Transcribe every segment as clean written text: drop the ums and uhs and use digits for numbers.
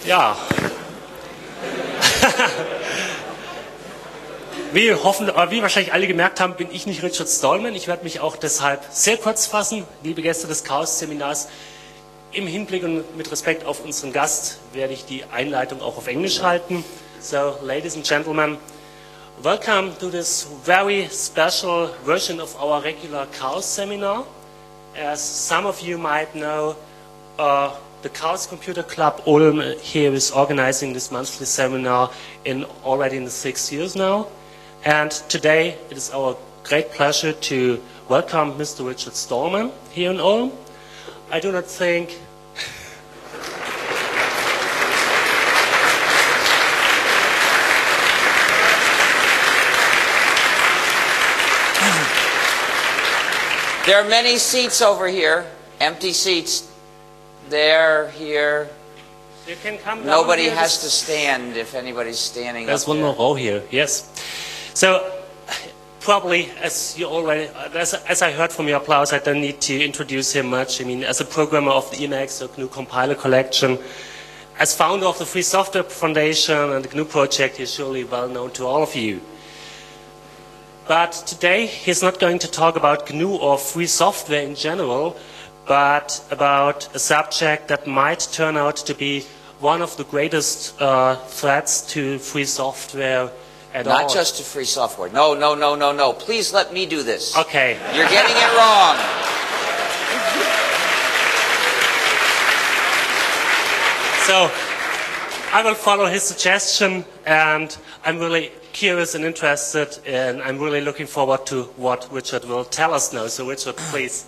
Ja. Wie wahrscheinlich alle gemerkt haben, bin ich nicht Richard Stallman. Ich werde mich auch deshalb sehr kurz fassen, liebe Gäste des Chaos-Seminars. Im Hinblick und mit Respekt auf unseren Gast werde ich die Einleitung auch auf Englisch halten. So, ladies and gentlemen, welcome to this very special version of our regular Chaos Seminar. As some of you might know, the Chaos Computer Club Ulm here is organizing this monthly seminar already in the 6th years now. And today it is our great pleasure to welcome Mr. Richard Stallman here in Ulm. I do not think there are many seats over here, empty seats. There, here. You can come down. Nobody here. has to stand if anybody's standing. There's one more row here, yes. So, probably, as I heard from your applause, I don't need to introduce him much. I mean, as a programmer of the Emacs, the GNU Compiler Collection, as founder of the Free Software Foundation and the GNU project, he's surely well known to all of you. But today, he's not going to talk about GNU or free software in general, but about a subject that might turn out to be one of the greatest threats to free software at all. Not just to free software. No. Please let me do this. Okay. You're getting it wrong. So, I will follow his suggestion, and I'm really curious and interested, and I'm really looking forward to what Richard will tell us now. So, Richard, please.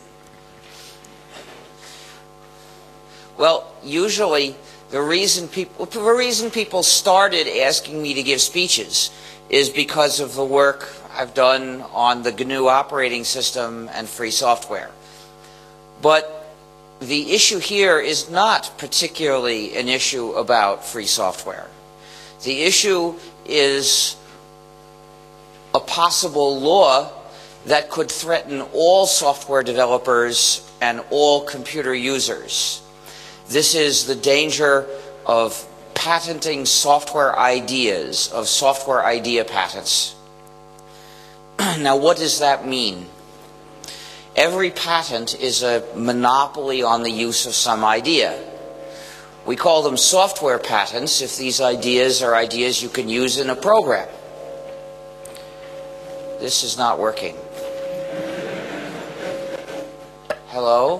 Well, usually the reason people started asking me to give speeches is because of the work I've done on the GNU operating system and free software. But the issue here is not particularly an issue about free software. The issue is a possible law that could threaten all software developers and all computer users. This is the danger of patenting software ideas, of software idea patents. Now, what does that mean? Every patent is a monopoly on the use of some idea. We call them software patents if these ideas are ideas you can use in a program. This is not working. Hello?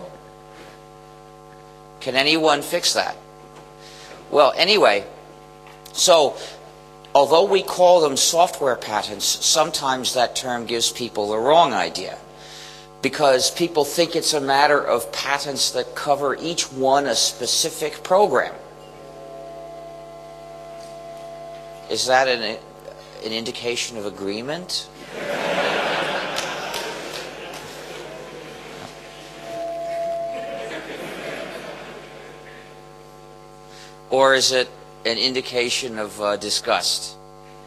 Can anyone fix that? Well, anyway, so although we call them software patents, sometimes that term gives people the wrong idea, because people think it's a matter of patents that cover each one a specific program. Is that an indication of agreement? Or is it an indication of disgust?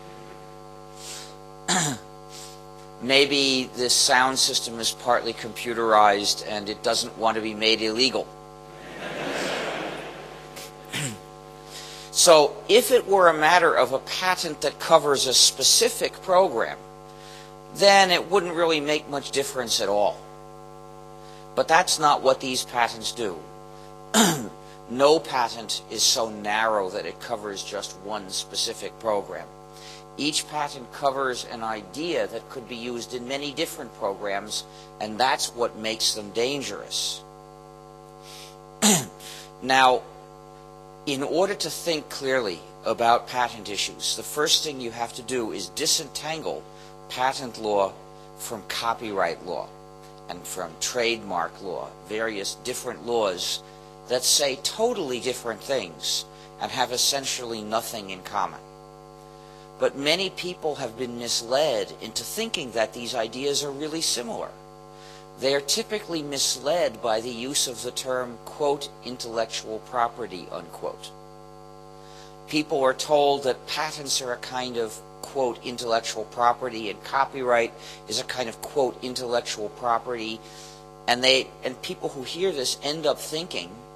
Maybe this sound system is partly computerized and it doesn't want to be made illegal. So if it were a matter of a patent that covers a specific program, then it wouldn't really make much difference at all. But that's not what these patents do. No patent is so narrow that it covers just one specific program. Each patent covers an idea that could be used in many different programs, and that's what makes them dangerous. Now, in order to think clearly about patent issues, the first thing you have to do is disentangle patent law from copyright law and from trademark law, various different laws that say totally different things and have essentially nothing in common. But many people have been misled into thinking that these ideas are really similar. They are typically misled by the use of the term, quote, intellectual property, unquote. People are told that patents are a kind of, quote, intellectual property and copyright is a kind of, quote, intellectual property. And people who hear this end up thinking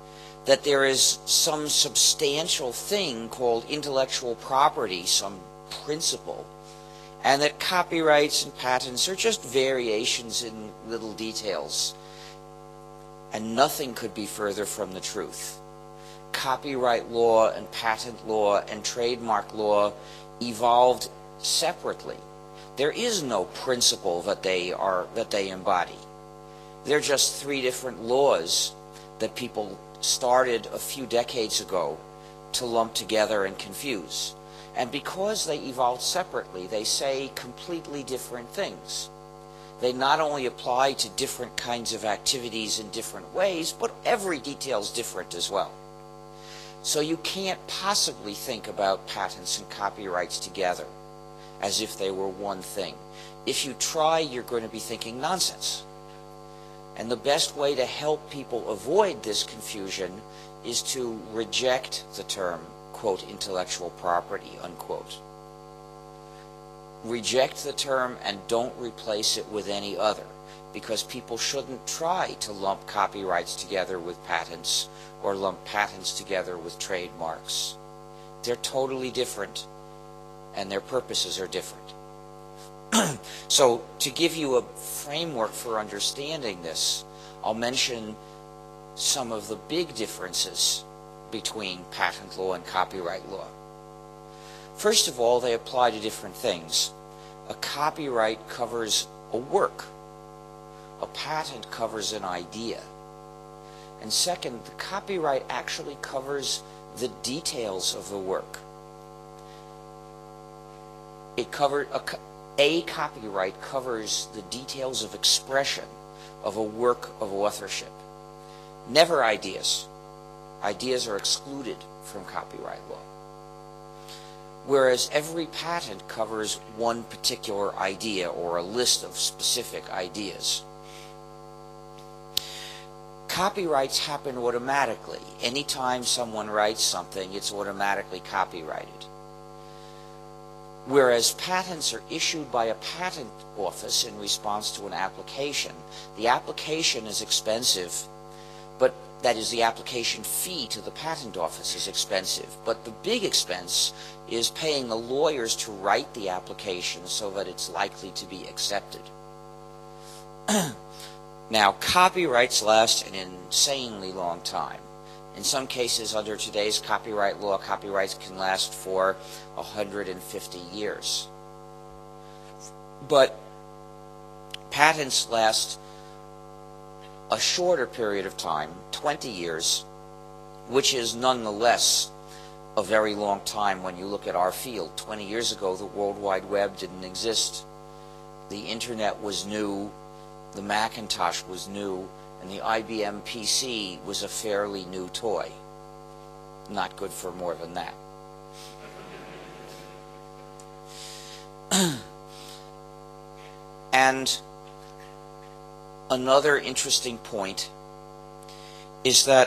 that there is some substantial thing called intellectual property, some principle, and that copyrights and patents are just variations in little details. And nothing could be further from the truth. Copyright law and patent law and trademark law evolved separately. There is no principle that they embody. They're just three different laws that people started a few decades ago to lump together and confuse. And because they evolved separately, they say completely different things. They not only apply to different kinds of activities in different ways, but every detail is different as well. So you can't possibly think about patents and copyrights together as if they were one thing. If you try, you're going to be thinking nonsense. And the best way to help people avoid this confusion is to reject the term, quote, intellectual property, unquote. Reject the term and don't replace it with any other, because people shouldn't try to lump copyrights together with patents or lump patents together with trademarks. They're totally different, and their purposes are different. So to give you a framework for understanding this, I'll mention some of the big differences between patent law and copyright law. First of all, they apply to different things. A copyright covers a work. A patent covers an idea. And second, the copyright actually covers the details of the work. A copyright covers the details of expression of a work of authorship. Never ideas. Ideas are excluded from copyright law. Whereas every patent covers one particular idea or a list of specific ideas. Copyrights happen automatically. Anytime someone writes something, it's automatically copyrighted. Whereas patents are issued by a patent office in response to an application. The application is expensive, but that is, the application fee to the patent office is expensive. But the big expense is paying the lawyers to write the application so that it's likely to be accepted. Now, copyrights last an insanely long time. In some cases, under today's copyright law, copyrights can last for 150 years. But patents last a shorter period of time, 20 years, which is nonetheless a very long time when you look at our field. 20 years ago, the World Wide Web didn't exist. The Internet was new, the Macintosh was new, and the IBM PC was a fairly new toy. Not good for more than that. And another interesting point is that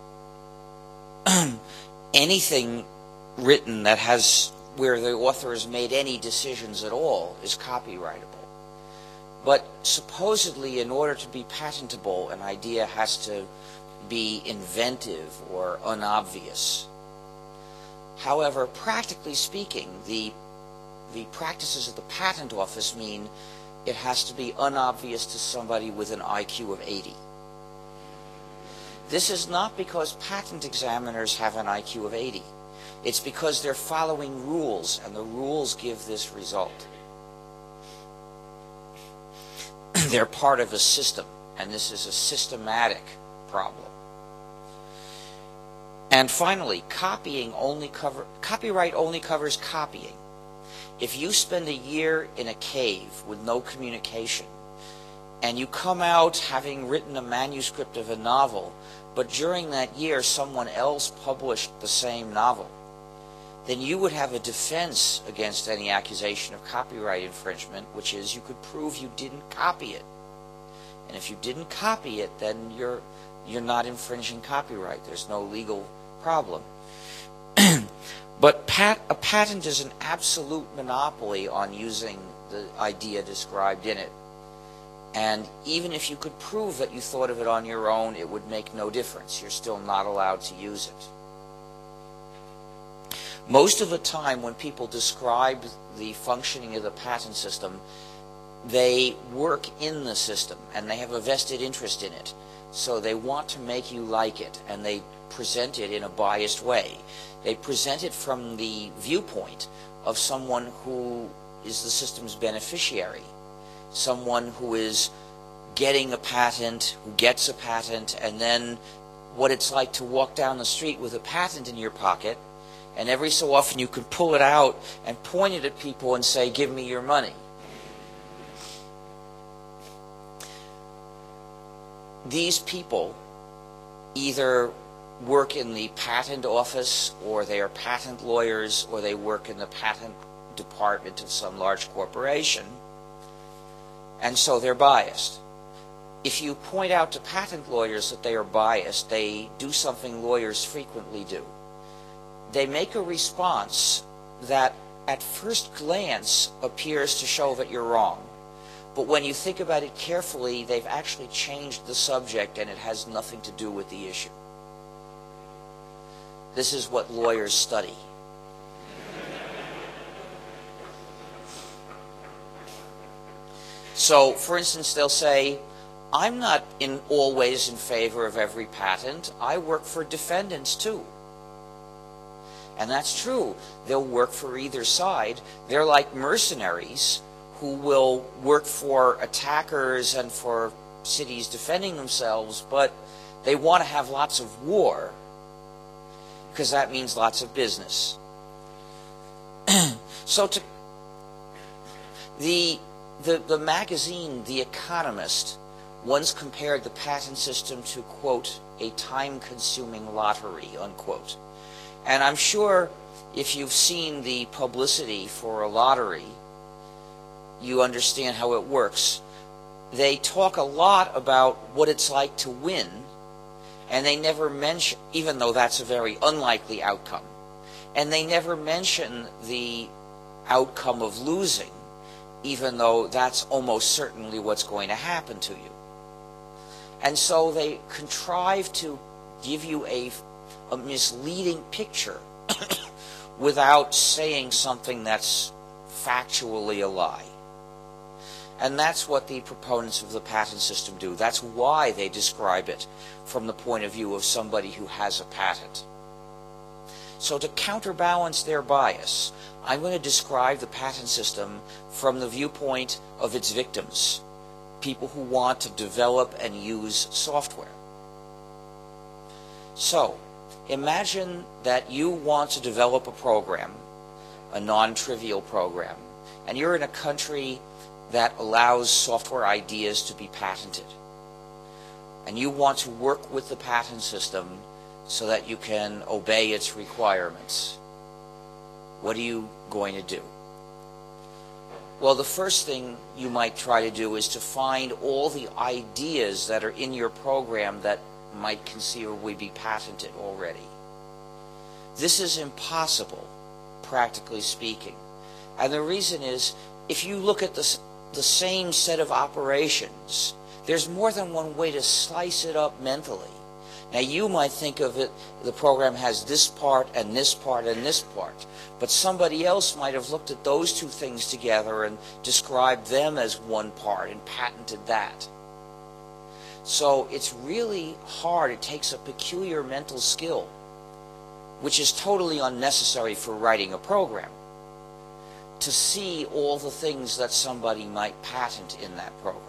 anything written that has, where the author has made any decisions at all, is copyrightable. But supposedly, in order to be patentable, an idea has to be inventive or unobvious. However, practically speaking, the practices of the patent office mean it has to be unobvious to somebody with an IQ of 80. This is not because patent examiners have an IQ of 80. It's because they're following rules, and the rules give this result. They're part of a system, and this is a systematic problem. And finally, copyright only covers copying. If you spend a year in a cave with no communication, and you come out having written a manuscript of a novel, but during that year someone else published the same novel, then you would have a defense against any accusation of copyright infringement, which is you could prove you didn't copy it. And if you didn't copy it, then you're not infringing copyright. There's no legal problem. But a patent is an absolute monopoly on using the idea described in it. And even if you could prove that you thought of it on your own, it would make no difference. You're still not allowed to use it. Most of the time when people describe the functioning of the patent system, they work in the system and they have a vested interest in it. So they want to make you like it, and they present it in a biased way. They present it from the viewpoint of someone who is the system's beneficiary, someone who is getting a patent, who gets a patent, and then what it's like to walk down the street with a patent in your pocket, and every so often you can pull it out and point it at people and say, "Give me your money." These people either work in the patent office, or they are patent lawyers, or they work in the patent department of some large corporation, and so they're biased. If you point out to patent lawyers that they are biased, they do something lawyers frequently do. They make a response that at first glance appears to show that you're wrong. But when you think about it carefully, they've actually changed the subject and it has nothing to do with the issue. This is what lawyers study. So, for instance, they'll say, "I'm not always in favor of every patent. I work for defendants too." And that's true. They'll work for either side. They're like mercenaries who will work for attackers and for cities defending themselves, but they want to have lots of war because that means lots of business. So the magazine The Economist once compared the patent system to, quote, "a time-consuming lottery," unquote. And I'm sure if you've seen the publicity for a lottery, you understand how it works. They talk a lot about what it's like to win, and they never mention, even though that's a very unlikely outcome, and they never mention the outcome of losing, even though that's almost certainly what's going to happen to you. And so they contrive to give you a misleading picture without saying something that's factually a lie. And that's what the proponents of the patent system do. That's why they describe it from the point of view of somebody who has a patent. So to counterbalance their bias, I'm going to describe the patent system from the viewpoint of its victims, people who want to develop and use software. So, imagine that you want to develop a program, a non-trivial program, and you're in a country that allows software ideas to be patented. And you want to work with the patent system so that you can obey its requirements. What are you going to do? Well, the first thing you might try to do is to find all the ideas that are in your program that might conceivably be patented already. This is impossible, practically speaking. And the reason is, if you look at the same set of operations, there's more than one way to slice it up mentally. Now, you might think of it, the program has this part and this part and this part, but somebody else might have looked at those two things together and described them as one part and patented that. So it's really hard. It takes a peculiar mental skill, which is totally unnecessary for writing a program, to see all the things that somebody might patent in that program.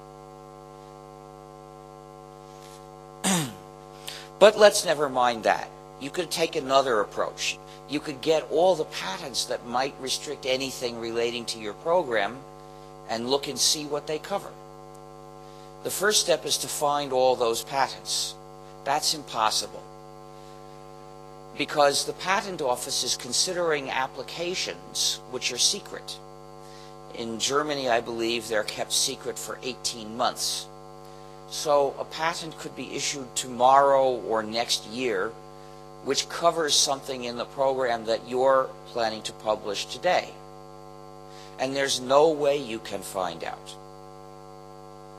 But let's never mind that. You could take another approach. You could get all the patents that might restrict anything relating to your program and look and see what they cover. The first step is to find all those patents. That's impossible, because the patent office is considering applications which are secret. In Germany, I believe they're kept secret for 18 months. So a patent could be issued tomorrow or next year, which covers something in the program that you're planning to publish today. And there's no way you can find out.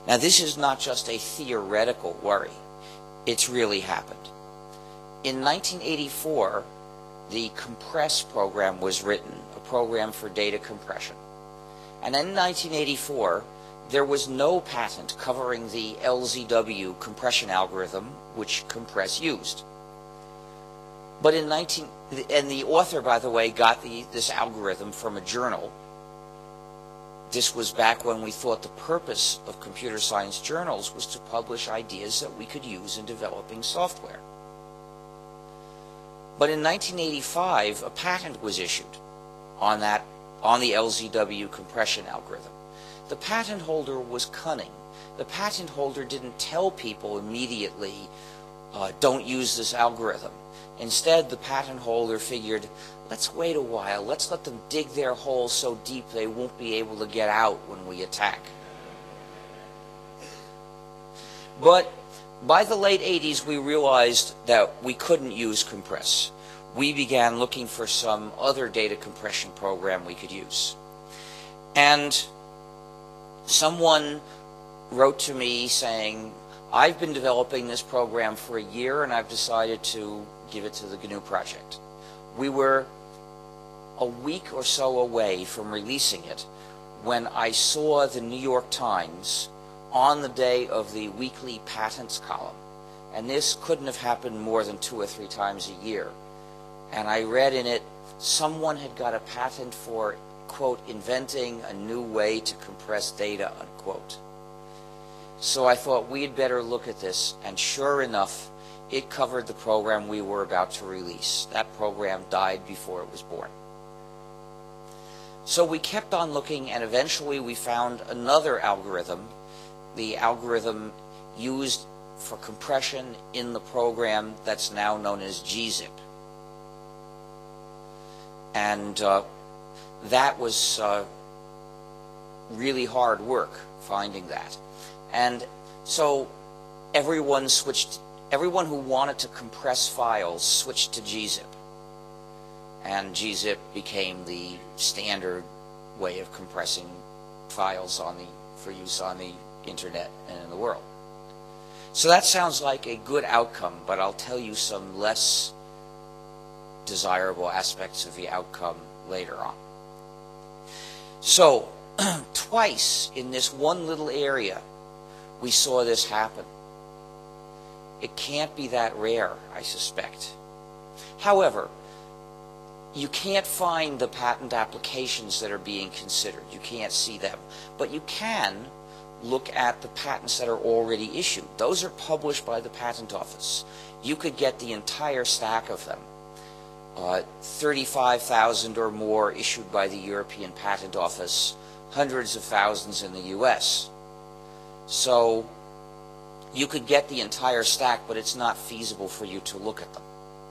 Now, this is not just a theoretical worry. It's really happened. In 1984, the Compress program was written, a program for data compression. And in 1984, there was no patent covering the LZW compression algorithm which Compress used. But and the author, by the way, got this algorithm from a journal. This was back when we thought the purpose of computer science journals was to publish ideas that we could use in developing software. But in 1985, a patent was issued on the LZW compression algorithm. The patent holder was cunning. The patent holder didn't tell people immediately, don't use this algorithm. Instead, the patent holder figured, let's wait a while. Let's let them dig their hole so deep they won't be able to get out when we attack. But by the late 80s, we realized that we couldn't use Compress. We began looking for some other data compression program we could use. And someone wrote to me saying, I've been developing this program for a year and I've decided to give it to the GNU project. We were a week or so away from releasing it when I saw the New York Times on the day of the weekly patents column. And this couldn't have happened more than 2 or 3 times a year. And I read in it, someone had got a patent for, quote, inventing a new way to compress data, unquote. So I thought we'd better look at this, and sure enough, it covered the program we were about to release. That program died before it was born. So we kept on looking, and eventually we found another algorithm, the algorithm used for compression in the program that's now known as gzip. And that was really hard work, finding that. And so everyone who wanted to compress files switched to gzip. And gzip became the standard way of compressing files for use on the internet and in the world. So that sounds like a good outcome, but I'll tell you some less desirable aspects of the outcome later on. So, twice in this one little area, we saw this happen. It can't be that rare, I suspect. However, you can't find the patent applications that are being considered. You can't see them. But you can look at the patents that are already issued. Those are published by the Patent Office. You could get the entire stack of them. 35,000 or more issued by the European Patent Office, hundreds of thousands in the US. So you could get the entire stack, but it's not feasible for you to look at them.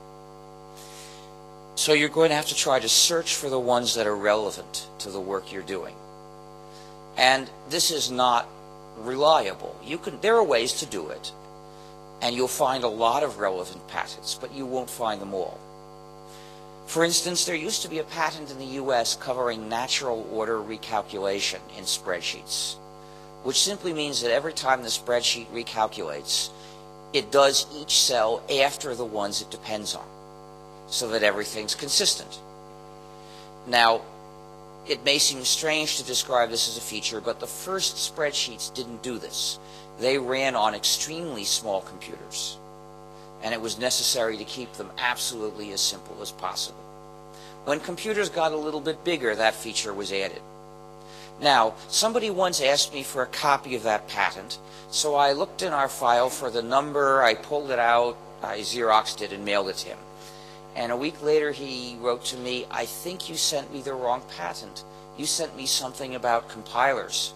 So you're going to have to try to search for the ones that are relevant to the work you're doing. And this is not reliable. There are ways to do it, and you'll find a lot of relevant patents, but you won't find them all. For instance, there used to be a patent in the US covering natural order recalculation in spreadsheets, which simply means that every time the spreadsheet recalculates, it does each cell after the ones it depends on, so that everything's consistent. Now, it may seem strange to describe this as a feature, but the first spreadsheets didn't do this. They ran on extremely small computers, and it was necessary to keep them absolutely as simple as possible. When computers got a little bit bigger, that feature was added. Now, somebody once asked me for a copy of that patent, so I looked in our file for the number, I pulled it out, I Xeroxed it and mailed it to him. And a week later he wrote to me, I think you sent me the wrong patent. You sent me something about compilers.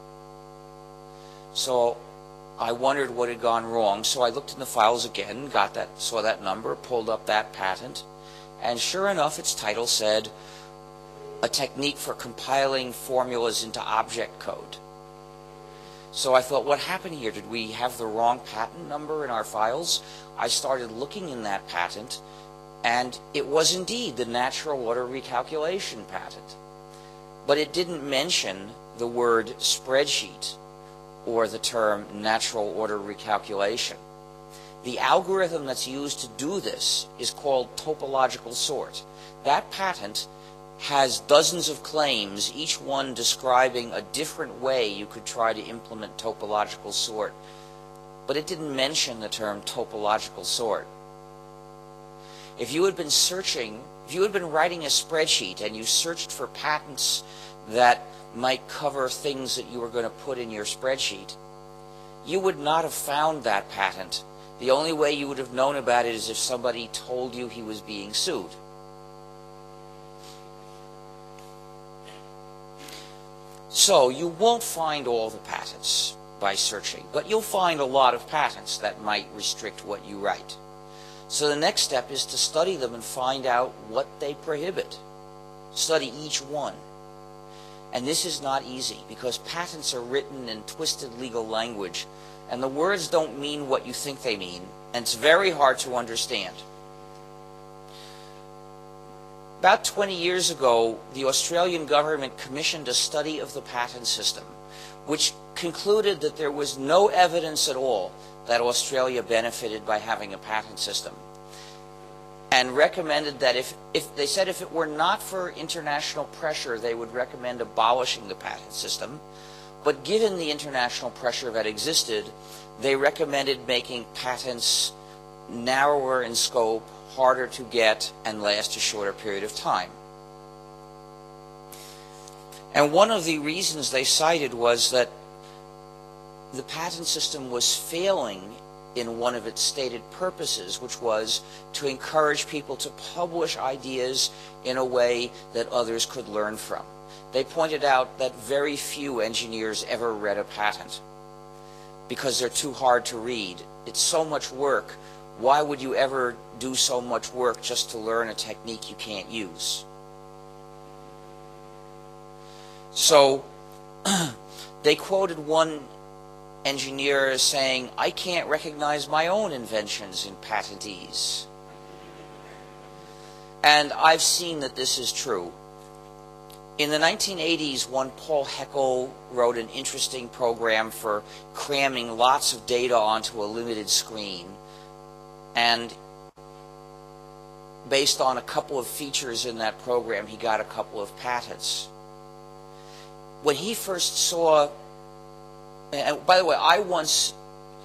So I wondered what had gone wrong, so I looked in the files again, saw that number, pulled up that patent, and sure enough its title said, a technique for compiling formulas into object code. So I thought, what happened here? Did we have the wrong patent number in our files? I started looking in that patent, and it was indeed the natural order recalculation patent. But it didn't mention the word spreadsheet or the term natural order recalculation. The algorithm that's used to do this is called topological sort. That patent has dozens of claims, each one describing a different way you could try to implement topological sort. But it didn't mention the term topological sort. If you had been searching, if you had been writing a spreadsheet and you searched for patents that might cover things that you were going to put in your spreadsheet, you would not have found that patent. The only way you would have known about it is if somebody told you he was being sued. So you won't find all the patents by searching, but you'll find a lot of patents that might restrict what you write. So the next step is to study them and find out what they prohibit. Study each one. And this is not easy because patents are written in twisted legal language and the words don't mean what you think they mean, and it's very hard to understand. About 20 years ago, the Australian government commissioned a study of the patent system, which concluded that there was no evidence at all that Australia benefited by having a patent system, and recommended that if it were not for international pressure, they would recommend abolishing the patent system. But given the international pressure that existed, they recommended making patents narrower in scope, harder to get, and last a shorter period of time. And one of the reasons they cited was that the patent system was failing in one of its stated purposes, which was to encourage people to publish ideas in a way that others could learn from. They pointed out that very few engineers ever read a patent because they're too hard to read. It's so much work. Why would you ever do so much work just to learn a technique you can't use? So they quoted one engineer as saying, "I can't recognize my own inventions in patentees." And I've seen that this is true. In the 1980s, one Paul Heckel wrote an interesting program for cramming lots of data onto a limited screen. And based on a couple of features in that program, he got a couple of patents. When he first saw, and by the way, I once,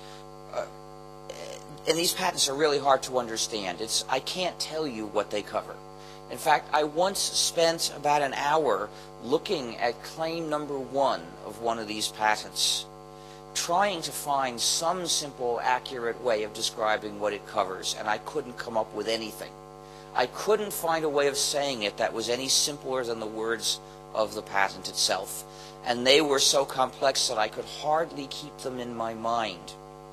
and these patents are really hard to understand. I can't tell you what they cover. In fact, I once spent about an hour looking at claim number 1 of one of these patents, trying to find some simple, accurate way of describing what it covers, and I couldn't come up with anything. I couldn't find a way of saying it that was any simpler than the words of the patent itself. And they were so complex that I could hardly keep them in my mind.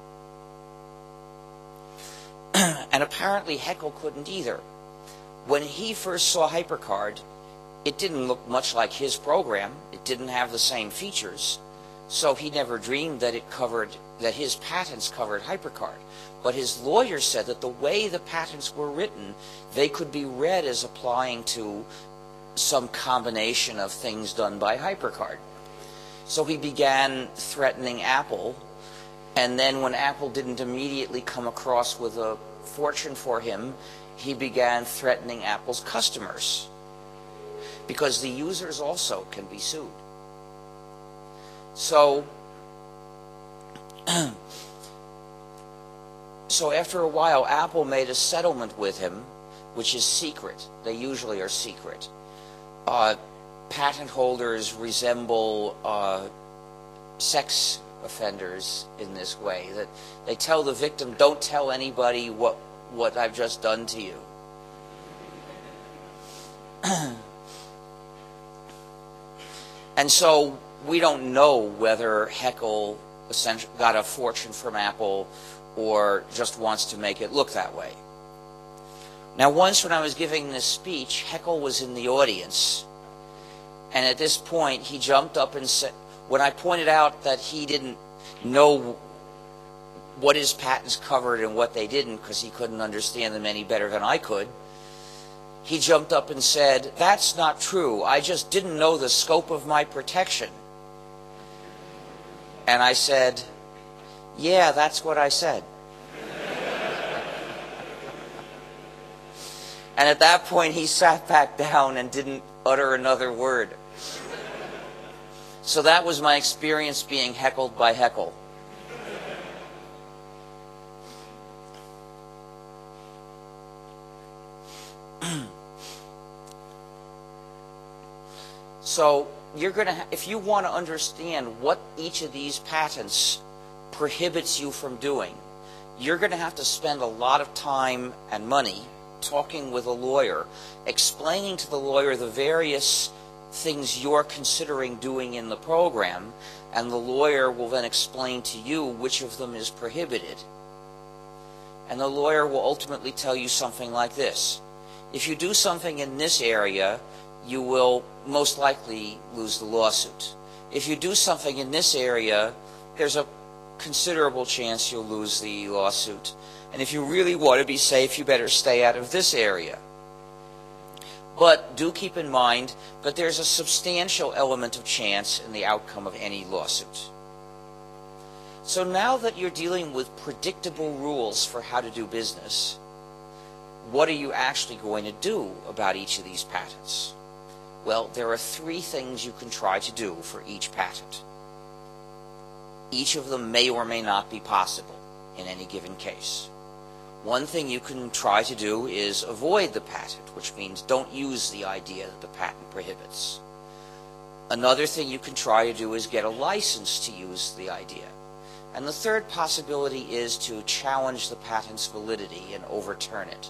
And apparently Heckel couldn't either. When he first saw HyperCard, it didn't look much like his program. It didn't have the same features. So he never dreamed that his patents covered HyperCard. But his lawyer said that the way the patents were written, they could be read as applying to some combination of things done by HyperCard. So he began threatening Apple, and then when Apple didn't immediately come across with a fortune for him, he began threatening Apple's customers, because the users also can be sued. So after a while, Apple made a settlement with him, which is secret. They usually are secret. Patent holders resemble sex offenders in this way, that they tell the victim, "Don't tell anybody what I've just done to you." And so we don't know whether Heckel essentially got a fortune from Apple or just wants to make it look that way. Now, once when I was giving this speech, Heckel was in the audience. And at this point, he jumped up and said, when I pointed out that he didn't know what his patents covered and what they didn't, because he couldn't understand them any better than I could, he jumped up and said, "That's not true. I just didn't know the scope of my protection." And I said, yeah, that's what I said. And at that point, he sat back down and didn't utter another word. So that was my experience being heckled by Heckle. So you're going to, if you want to understand what each of these patents prohibits you from doing, you're going to have to spend a lot of time and money talking with a lawyer, explaining to the lawyer the various things you're considering doing in the program, and the lawyer will then explain to you which of them is prohibited. And the lawyer will ultimately tell you something like this: if you do something in this area, you will most likely lose the lawsuit. If you do something in this area, there's a considerable chance you'll lose the lawsuit. And if you really want to be safe, you better stay out of this area. But do keep in mind that there's a substantial element of chance in the outcome of any lawsuit. So now that you're dealing with predictable rules for how to do business, what are you actually going to do about each of these patents? Well, there are 3 things you can try to do for each patent. Each of them may or may not be possible in any given case. One thing you can try to do is avoid the patent, which means don't use the idea that the patent prohibits. Another thing you can try to do is get a license to use the idea. And the third possibility is to challenge the patent's validity and overturn it.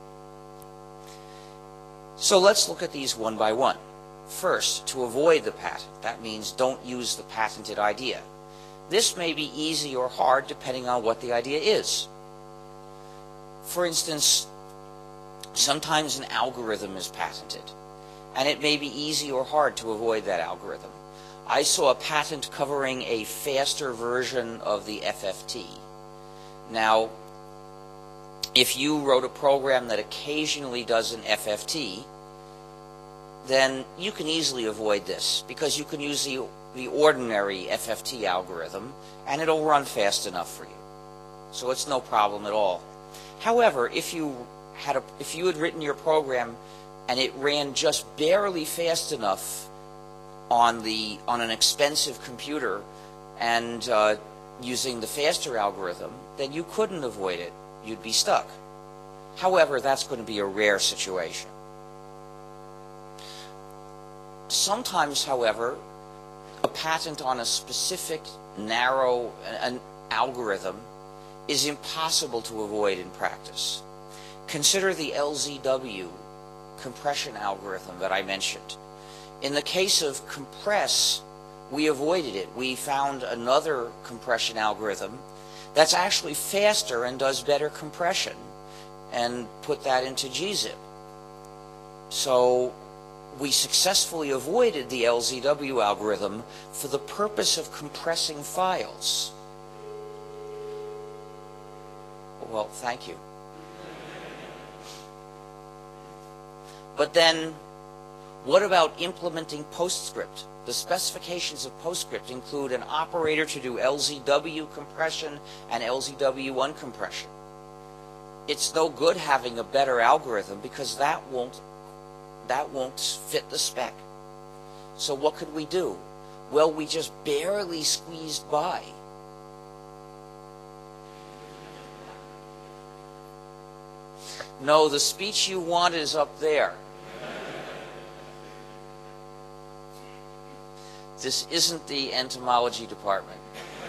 So let's look at these one by one. First, to avoid the patent. That means don't use the patented idea. This may be easy or hard depending on what the idea is. For instance, sometimes an algorithm is patented, and it may be easy or hard to avoid that algorithm. I saw a patent covering a faster version of the FFT. Now, if you wrote a program that occasionally does an FFT, then you can easily avoid this, because you can use the ordinary FFT algorithm, and it'll run fast enough for you. So it's no problem at all. However, if you had written your program and it ran just barely fast enough on an expensive computer and using the faster algorithm, then you couldn't avoid it. You'd be stuck. However, that's going to be a rare situation. Sometimes, however, a patent on a specific narrow algorithm is impossible to avoid in practice. Consider the LZW compression algorithm that I mentioned. In the case of compress, we avoided it. We found another compression algorithm that's actually faster and does better compression, and put that into gzip. So we successfully avoided the LZW algorithm for the purpose of compressing files. Well, thank you. But then, what about implementing PostScript? The specifications of PostScript include an operator to do LZW compression and LZW uncompression. It's no good having a better algorithm, because that won't fit the spec. So what could we do? Well, we just barely squeezed by. No, the speech you want is up there. This isn't the entomology department.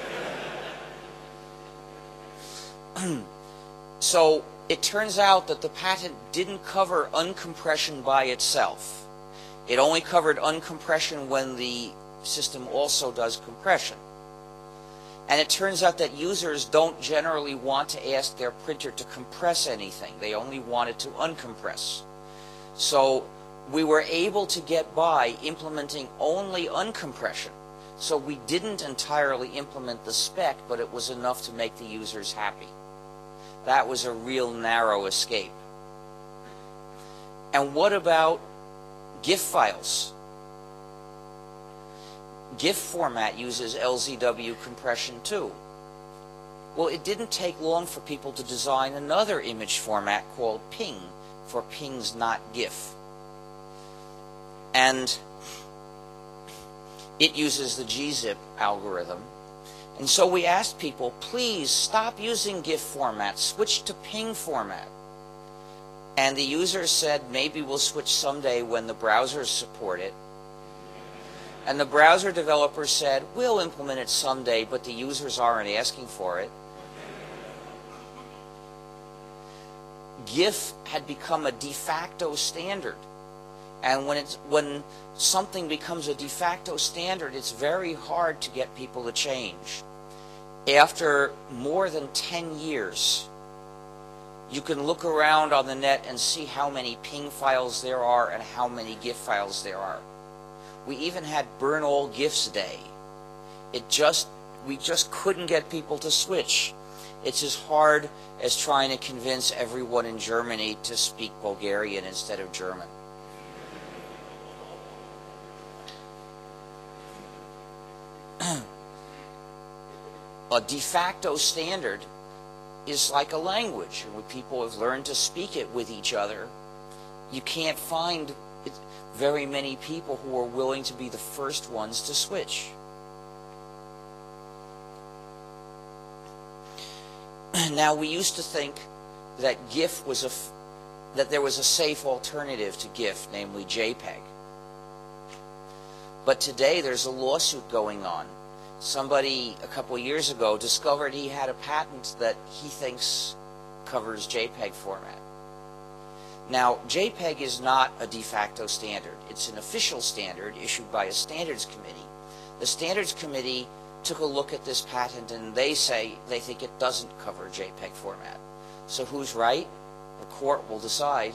So it turns out that the patent didn't cover uncompression by itself. It only covered uncompression when the system also does compression. And it turns out that users don't generally want to ask their printer to compress anything. They only want it to uncompress. So we were able to get by implementing only uncompression. So we didn't entirely implement the spec, but it was enough to make the users happy. That was a real narrow escape. And what about GIF files? GIF format uses LZW compression too. Well, it didn't take long for people to design another image format called PNG, for Pings Not GIF. And it uses the gzip algorithm. And so we asked people, please stop using GIF format, switch to PNG format. And the users said, maybe we'll switch someday when the browsers support it. And the browser developers said, we'll implement it someday, but the users aren't asking for it. GIF had become a de facto standard. And when something becomes a de facto standard, it's very hard to get people to change. After more than 10 years, you can look around on the net and see how many PNG files there are and how many GIF files there are. We even had Burn All GIFs Day. We just couldn't get people to switch. It's as hard as trying to convince everyone in Germany to speak Bulgarian instead of German. A de facto standard is like a language, and when people have learned to speak it with each other, you can't find very many people who are willing to be the first ones to switch. Now, we used to think that GIF was that there was a safe alternative to GIF, namely JPEG. But today there's a lawsuit going on. Somebody a couple years ago discovered he had a patent that he thinks covers JPEG format. Now, JPEG is not a de facto standard. It's an official standard issued by a standards committee. The standards committee took a look at this patent and they say they think it doesn't cover JPEG format. So who's right? The court will decide.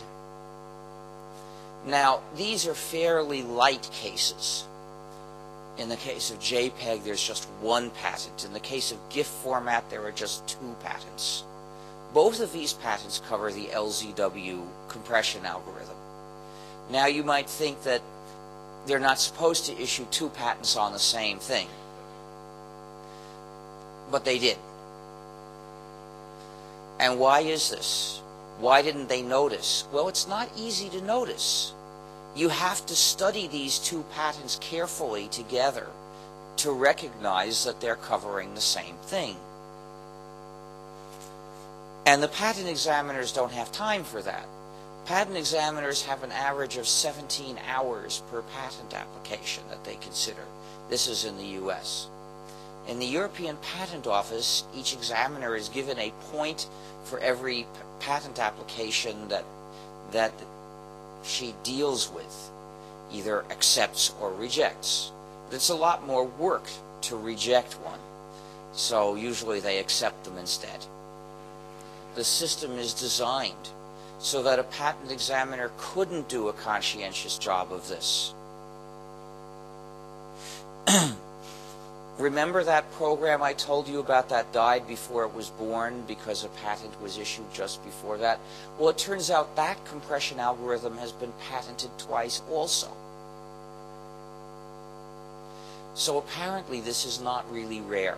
Now, these are fairly light cases. In the case of JPEG, there's just one patent. In the case of GIF format, there are just 2 patents. Both of these patents cover the LZW compression algorithm. Now, you might think that they're not supposed to issue 2 patents on the same thing. But they did. And why is this? Why didn't they notice? Well, it's not easy to notice. You have to study these 2 patents carefully together to recognize that they're covering the same thing. And the patent examiners don't have time for that. Patent examiners have an average of 17 hours per patent application that they consider. This is in the US. In the European Patent Office, each examiner is given a point for every patent application that she deals with, either accepts or rejects. But it's a lot more work to reject one, so usually they accept them instead. The system is designed so that a patent examiner couldn't do a conscientious job of this. Remember that program I told you about that died before it was born because a patent was issued just before that? Well, it turns out that compression algorithm has been patented twice also. So apparently this is not really rare.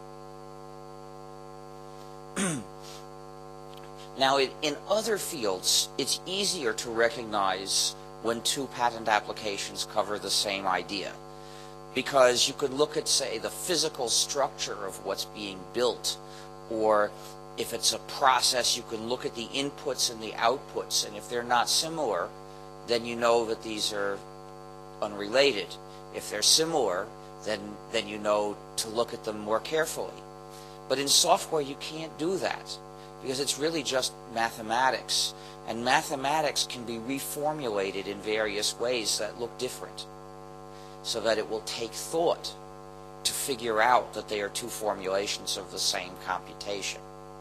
Now, in other fields, it's easier to recognize when 2 patent applications cover the same idea, because you could look at, say, the physical structure of what's being built, or if it's a process, you can look at the inputs and the outputs, and if they're not similar, then you know that these are unrelated. If they're similar, then you know to look at them more carefully. But in software, you can't do that, because it's really just mathematics, and mathematics can be reformulated in various ways that look different, so that it will take thought to figure out that they are 2 formulations of the same computation.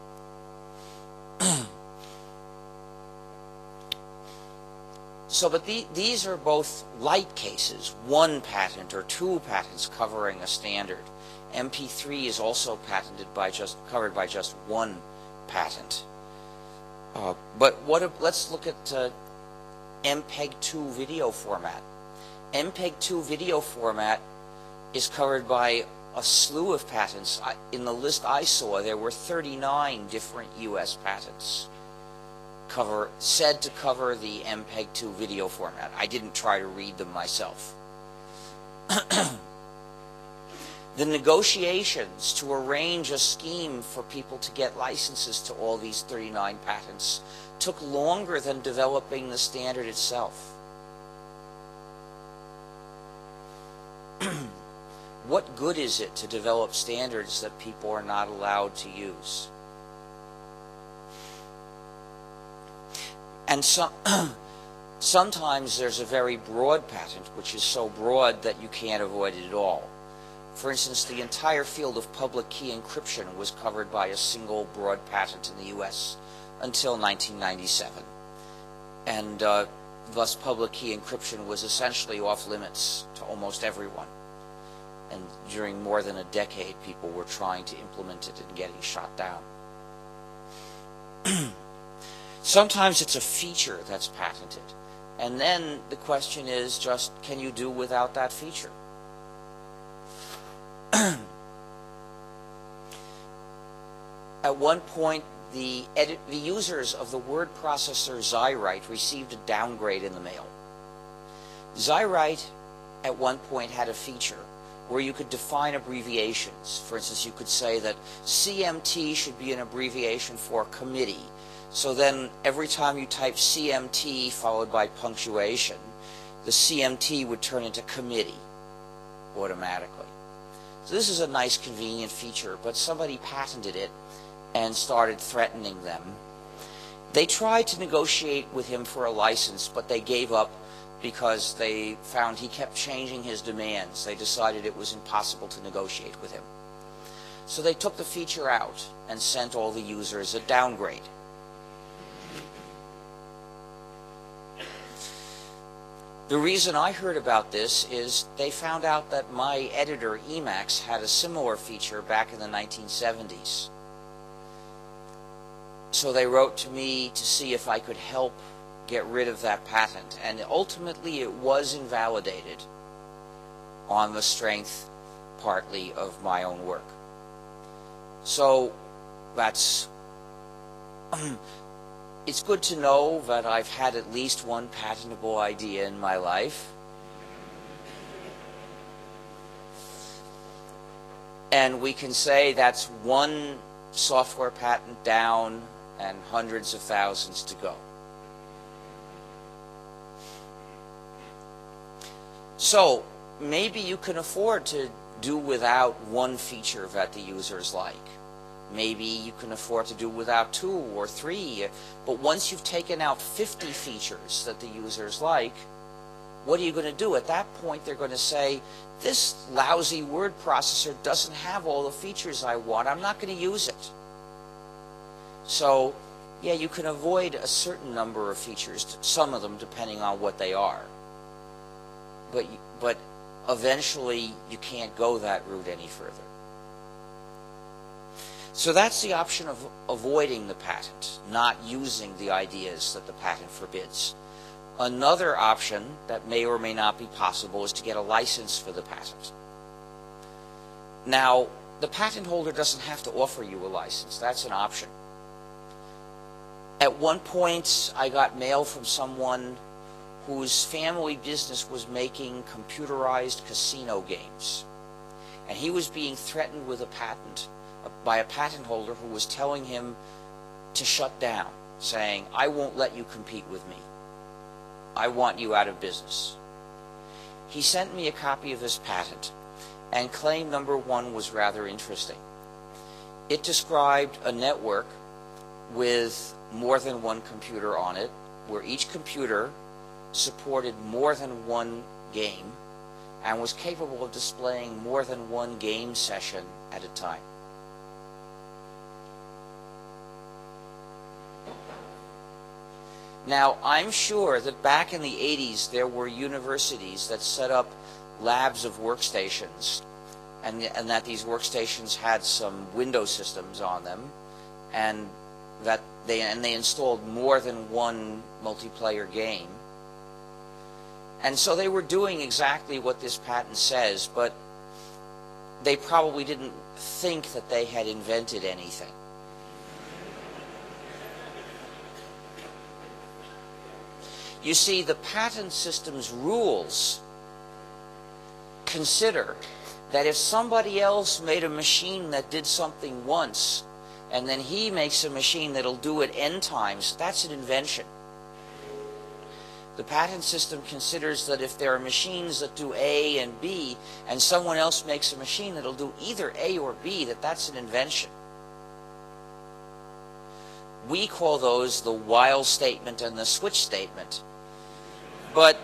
But these are both light cases, 1 patent or 2 patents covering a standard. MP3 is also covered by just 1 patent. But let's look at MPEG-2 video format. MPEG-2 video format is covered by a slew of patents. In the list I saw, there were 39 different U.S. patents said to cover the MPEG-2 video format. I didn't try to read them myself. The negotiations to arrange a scheme for people to get licenses to all these 39 patents took longer than developing the standard itself. What good is it to develop standards that people are not allowed to use? And sometimes there's a very broad patent, which is so broad that you can't avoid it at all. For instance, the entire field of public key encryption was covered by a single broad patent in the U.S. until 1997. And thus public key encryption was essentially off limits to almost everyone. And during more than a decade, people were trying to implement it and getting shot down. Sometimes it's a feature that's patented. And then the question is just, can you do without that feature? At one point, the users of the word processor Xywrite received a downgrade in the mail. Xywrite at one point had a feature where you could define abbreviations. For instance, you could say that CMT should be an abbreviation for committee. So then every time you type CMT followed by punctuation, the CMT would turn into committee automatically. So this is a nice convenient feature, but somebody patented it and started threatening them. They tried to negotiate with him for a license, but they gave up because they found he kept changing his demands. They decided it was impossible to negotiate with him. So they took the feature out and sent all the users a downgrade. The reason I heard about this is they found out that my editor, Emacs, had a similar feature back in the 1970s. So they wrote to me to see if I could help get rid of that patent. And ultimately it was invalidated on the strength, partly, of my own work. So that's... It's good to know that I've had at least one patentable idea in my life. And we can say that's one software patent down and hundreds of thousands to go. So maybe you can afford to do without one feature that the users like. Maybe you can afford to do without 2 or 3, but once you've taken out 50 features that the users like, what are you going to do? At that point, they're going to say, this lousy word processor doesn't have all the features I want. I'm not going to use it. So, yeah, you can avoid a certain number of features, some of them depending on what they are. But eventually, you can't go that route any further. So that's the option of avoiding the patent, not using the ideas that the patent forbids. Another option that may or may not be possible is to get a license for the patent. Now, the patent holder doesn't have to offer you a license. That's an option. At one point, I got mail from someone whose family business was making computerized casino games. And he was being threatened with a patent by a patent holder who was telling him to shut down, saying, I won't let you compete with me. I want you out of business. He sent me a copy of his patent, and claim number 1 was rather interesting. It described a network with more than one computer on it, where each computer supported more than one game and was capable of displaying more than one game session at a time. Now, I'm sure that back in the 80s there were universities that set up labs of workstations, and that these workstations had some Windows systems on them, and that they installed more than one multiplayer game. And so they were doing exactly what this patent says, but they probably didn't think that they had invented anything. You see, the patent system's rules consider that if somebody else made a machine that did something once, and then he makes a machine that'll do it n times, that's an invention. The patent system considers that if there are machines that do A and B, and someone else makes a machine that'll do either A or B, that's an invention. We call those the while statement and the switch statement. But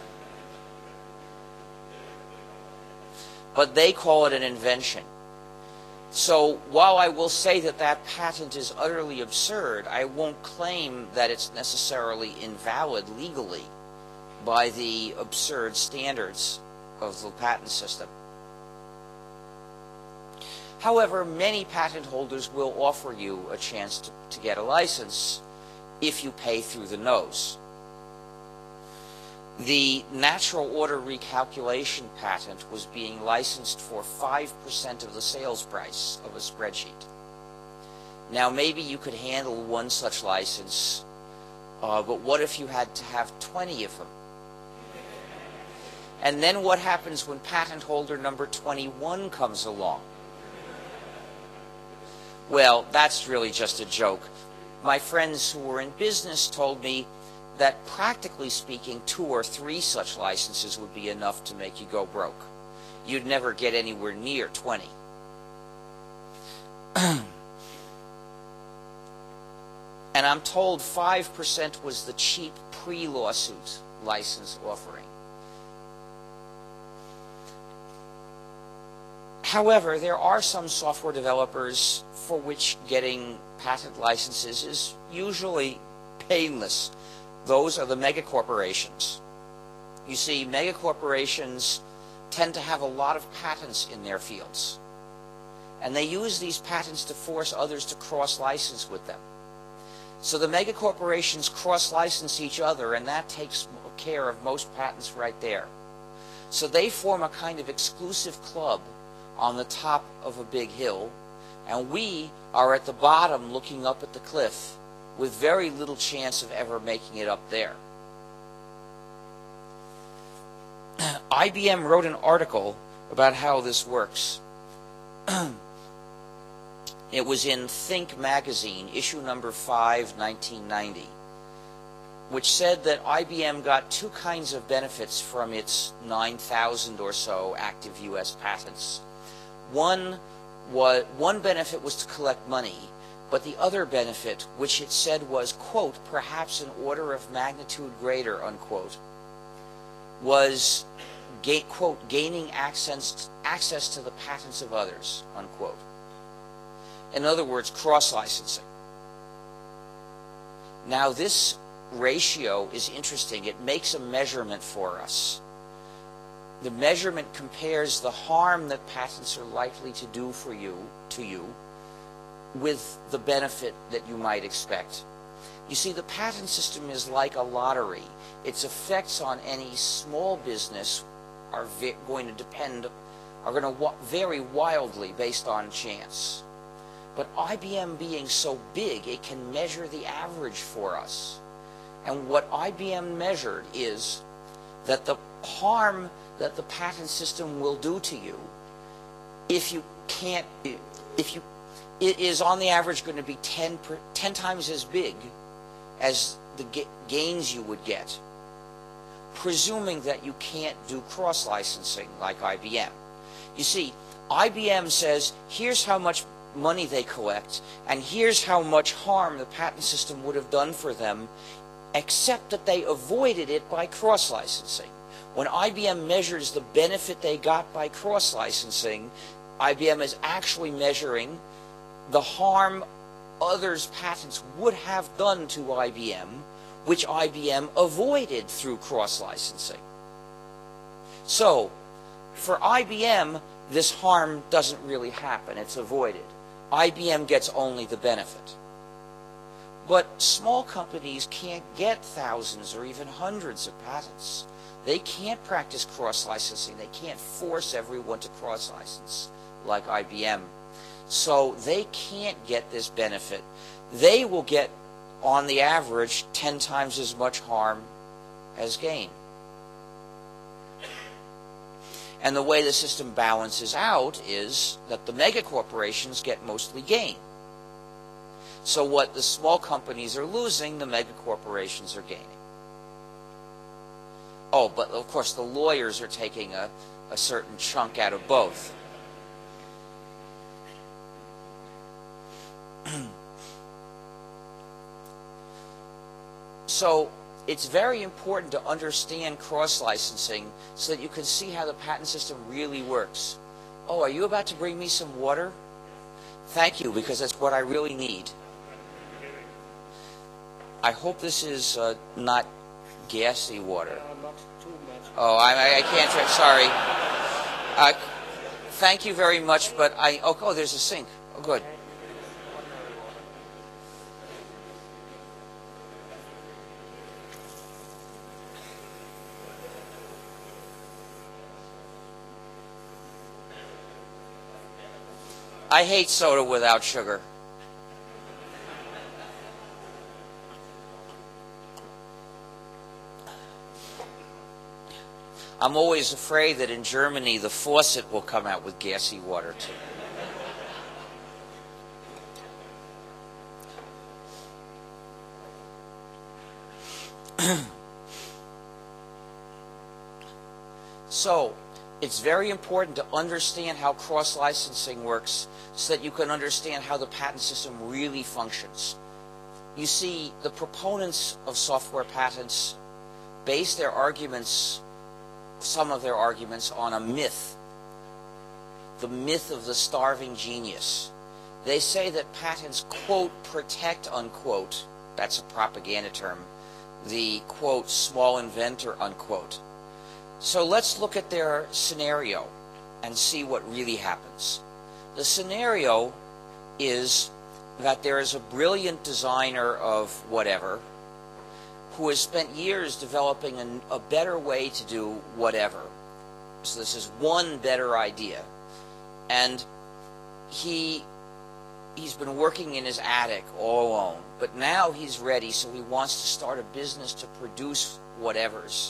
they call it an invention. So while I will say that that patent is utterly absurd, I won't claim that it's necessarily invalid legally by the absurd standards of the patent system. However, many patent holders will offer you a chance to get a license if you pay through the nose. The natural order recalculation patent was being licensed for 5% of the sales price of a spreadsheet. Now, maybe you could handle one such license, but what if you had to have 20 of them? And then what happens when patent holder number 21 comes along? Well, that's really just a joke. My friends who were in business told me that practically speaking, 2 or 3 such licenses would be enough to make you go broke. You'd never get anywhere near 20. And I'm told 5% was the cheap pre-lawsuit license offering. However, there are some software developers for which getting patent licenses is usually painless. Those are the megacorporations. You see, megacorporations tend to have a lot of patents in their fields. And they use these patents to force others to cross-license with them. So the megacorporations cross-license each other, and that takes care of most patents right there. So they form a kind of exclusive club on the top of a big hill, and we are at the bottom looking up at the cliff with very little chance of ever making it up there. IBM wrote an article about how this works. It was in Think magazine, issue number 5, 1990, which said that IBM got 2 kinds of benefits from its 9,000 or so active U.S. patents. One benefit was to collect money, but the other benefit, which it said was, quote, perhaps an order of magnitude greater, unquote, was, quote, gaining access to the patents of others, unquote. In other words, cross-licensing. Now, this ratio is interesting. It makes a measurement for us. The measurement compares the harm that patents are likely to do for you, to you, with the benefit that you might expect. You see, the patent system is like a lottery. Its effects on any small business are going to vary wildly based on chance. But IBM being so big, it can measure the average for us. And what IBM measured is that the harm that the patent system will do to you, it is on the average going to be 10 times as big as the gains you would get, presuming that you can't do cross-licensing like IBM. You see, IBM says, here's how much money they collect, and here's how much harm the patent system would have done for them, except that they avoided it by cross-licensing. When IBM measures the benefit they got by cross-licensing, IBM is actually measuring the harm others' patents would have done to IBM, which IBM avoided through cross-licensing. So, for IBM, this harm doesn't really happen. It's avoided. IBM gets only the benefit. But small companies can't get thousands or even hundreds of patents. They can't practice cross-licensing. They can't force everyone to cross-license like IBM. So they can't get this benefit. They will get, on the average, 10 times as much harm as gain. And the way the system balances out is that the mega corporations get mostly gain. So what the small companies are losing, the mega corporations are gaining. Oh, but of course the lawyers are taking a certain chunk out of both. So it's very important to understand cross-licensing so that you can see how the patent system really works. Oh, are you about to bring me some water? Thank you, because that's what I really need. I hope this is not gassy water. Not too much. Oh, I can't drink, sorry. Thank you very much, but oh, there's a sink. Oh, good. I hate soda without sugar. I'm always afraid that in Germany the faucet will come out with gassy water too. So, it's very important to understand how cross-licensing works so that you can understand how the patent system really functions. You see, the proponents of software patents base their arguments, some of their arguments, on a myth. The myth of the starving genius. They say that patents, quote, protect, unquote, that's a propaganda term, the, quote, small inventor, unquote. So let's look at their scenario and see what really happens. The scenario is that there is a brilliant designer of whatever who has spent years developing a better way to do whatever. So this is one better idea. And he's been working in his attic all alone. But now he's ready, so he wants to start a business to produce whatevers.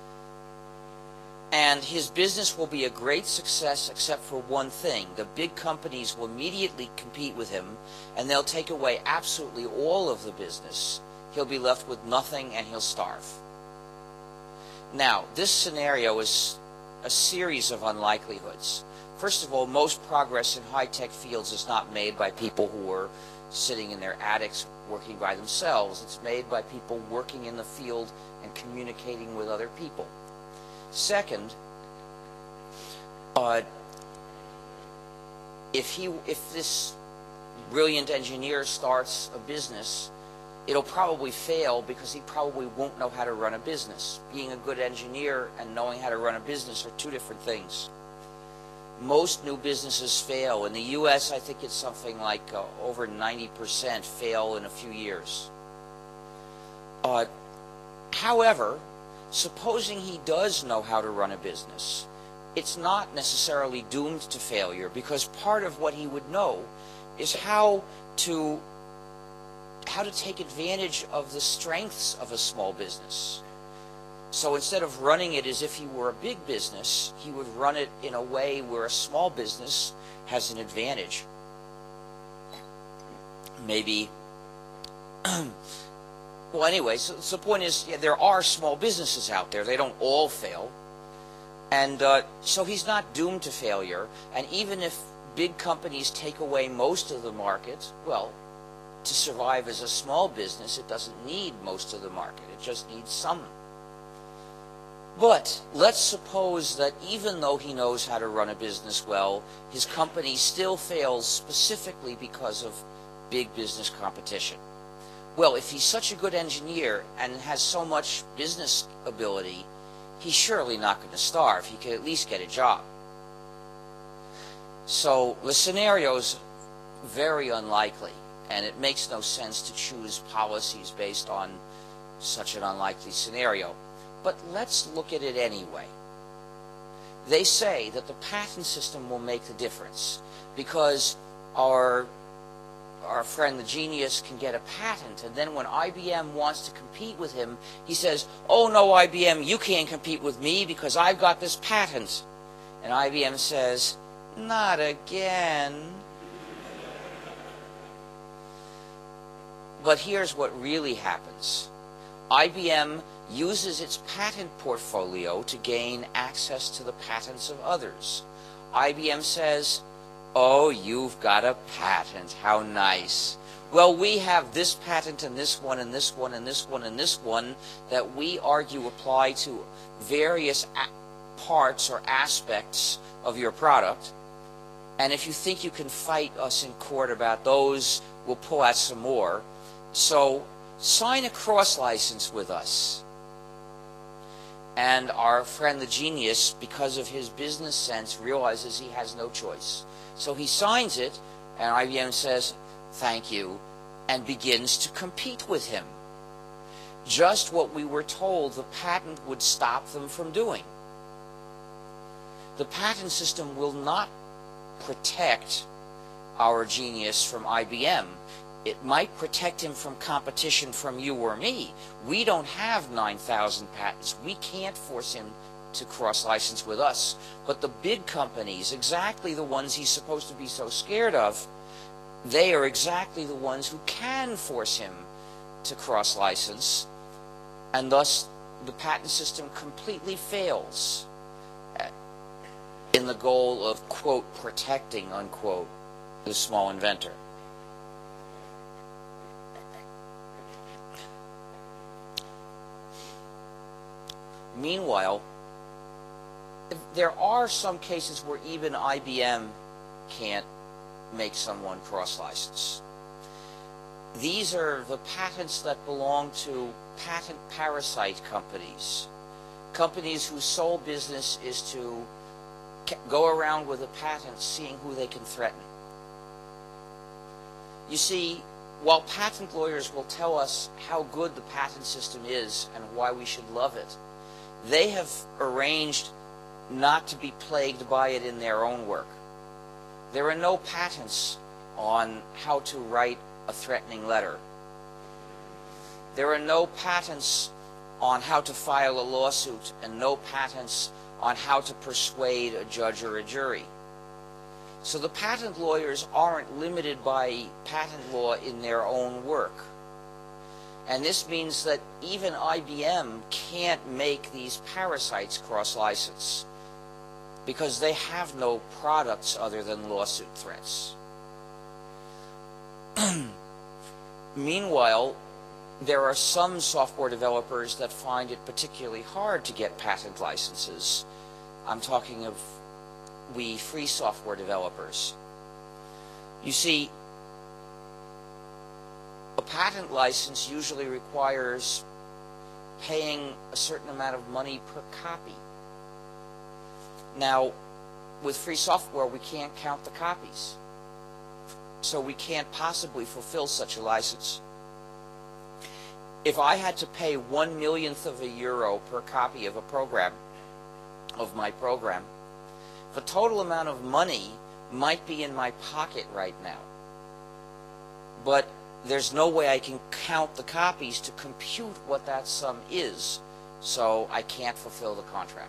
And his business will be a great success except for one thing. The big companies will immediately compete with him, and they'll take away absolutely all of the business. He'll be left with nothing, and he'll starve. Now, this scenario is a series of unlikelihoods. First of all, most progress in high-tech fields is not made by people who are sitting in their attics working by themselves. It's made by people working in the field and communicating with other people. Second, if this brilliant engineer starts a business, it'll probably fail because he probably won't know how to run a business. Being a good engineer and knowing how to run a business are two different things. Most new businesses fail. In the U.S., I think it's something like over 90% fail in a few years. However, supposing he does know how to run a business, it's not necessarily doomed to failure, because part of what he would know is how to take advantage of the strengths of a small business. So instead of running it as if he were a big business, he would run it in a way where a small business has an advantage. Maybe well, anyway, so the point is, yeah, there are small businesses out there. They don't all fail. And so he's not doomed to failure. And even if big companies take away most of the market, well, to survive as a small business, it doesn't need most of the market. It just needs some. But let's suppose that even though he knows how to run a business well, his company still fails specifically because of big business competition. Well, if he's such a good engineer and has so much business ability, he's surely not going to starve. He could at least get a job. So the scenario is very unlikely, and it makes no sense to choose policies based on such an unlikely scenario. But let's look at it anyway. they say that the patent system will make the difference because our friend the genius can get a patent, and then when IBM wants to compete with him, he says, "Oh no, IBM, you can't compete with me because I've got this patent." And IBM says, "Not again." But here's what really happens. IBM uses its patent portfolio to gain access to the patents of others. IBM says, "Oh, you've got a patent. How nice. Well, we have this patent and this one and this one and this one and this one that we argue apply to various parts or aspects of your product. And if you think you can fight us in court about those, we'll pull out some more. So sign a cross-license with us." And our friend the genius, because of his business sense, realizes he has no choice. So he signs it, and IBM says, "Thank you," and begins to compete with him. Just what we were told the patent would stop them from doing. The patent system will not protect our genius from IBM. It might protect him from competition from you or me. We don't have 9,000 patents. We can't force him to cross-license with us. But the big companies, exactly the ones he's supposed to be so scared of, they are exactly the ones who can force him to cross-license, and thus the patent system completely fails in the goal of, quote, protecting, unquote, the small inventor. Meanwhile, there are some cases where even IBM can't make someone cross-license. These are the patents that belong to patent parasite companies, companies whose sole business is to go around with a patent seeing who they can threaten. You see, while patent lawyers will tell us how good the patent system is and why we should love it, they have arranged not to be plagued by it in their own work. There are no patents on how to write a threatening letter. There are no patents on how to file a lawsuit, and no patents on how to persuade a judge or a jury. So the patent lawyers aren't limited by patent law in their own work. And this means that even IBM can't make these parasites cross-license because they have no products other than lawsuit threats. Meanwhile, there are some software developers that find it particularly hard to get patent licenses. I'm talking of we free software developers. You see, a patent license usually requires paying a certain amount of money per copy. Now, with free software, we can't count the copies, so we can't possibly fulfill such a license. If I had to pay 1/1,000,000th of a euro per copy of a program, of my program, the total amount of money might be in my pocket right now. But there's no way I can count the copies to compute what that sum is, so I can't fulfill the contract.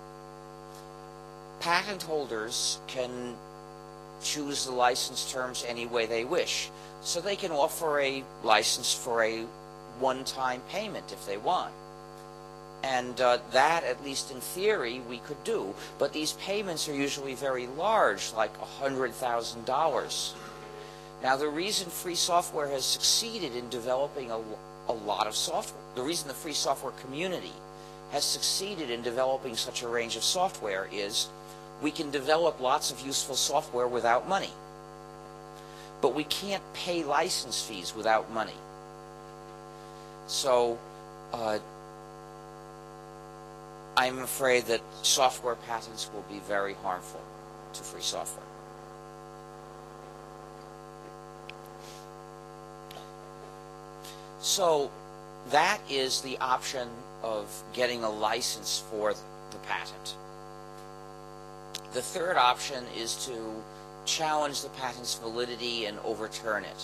Patent holders can choose the license terms any way they wish, so they can offer a license for a one-time payment if they want. And that, at least in theory, we could do. But these payments are usually very large, like $100,000. Now, the reason free software has succeeded in developing a lot of software, the reason the free software community has succeeded in developing such a range of software is we can develop lots of useful software without money. But we can't pay license fees without money. So, I'm afraid that software patents will be very harmful to free software. So that is the option of getting a license for the patent. The third option is to challenge the patent's validity and overturn it.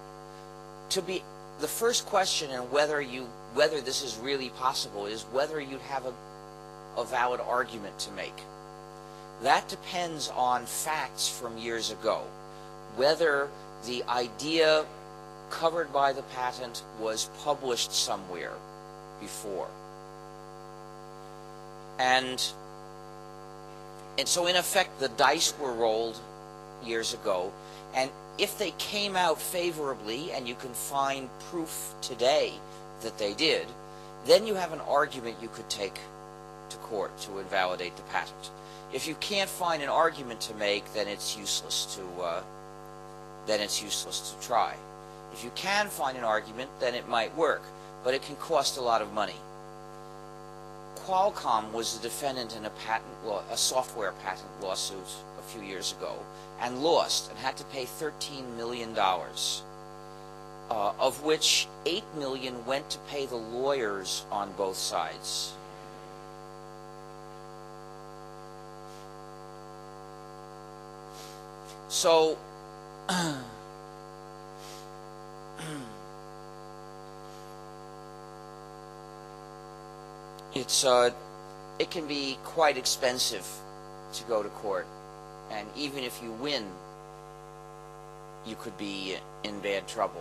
The first question and whether this is really possible is whether you'd have a valid argument to make. That depends on facts from years ago, whether the idea covered by the patent was published somewhere before. And so in effect the dice were rolled years ago, and if they came out favorably and you can find proof today that they did, then you have an argument you could take to court to invalidate the patent. If you can't find an argument to make, then it's useless to try. If you can find an argument, then it might work, but it can cost a lot of money. Qualcomm was the defendant in a software patent lawsuit a few years ago and lost and had to pay $13 million, of which $8 million went to pay the lawyers on both sides. So it can be quite expensive to go to court, and even if you win, you could be in bad trouble.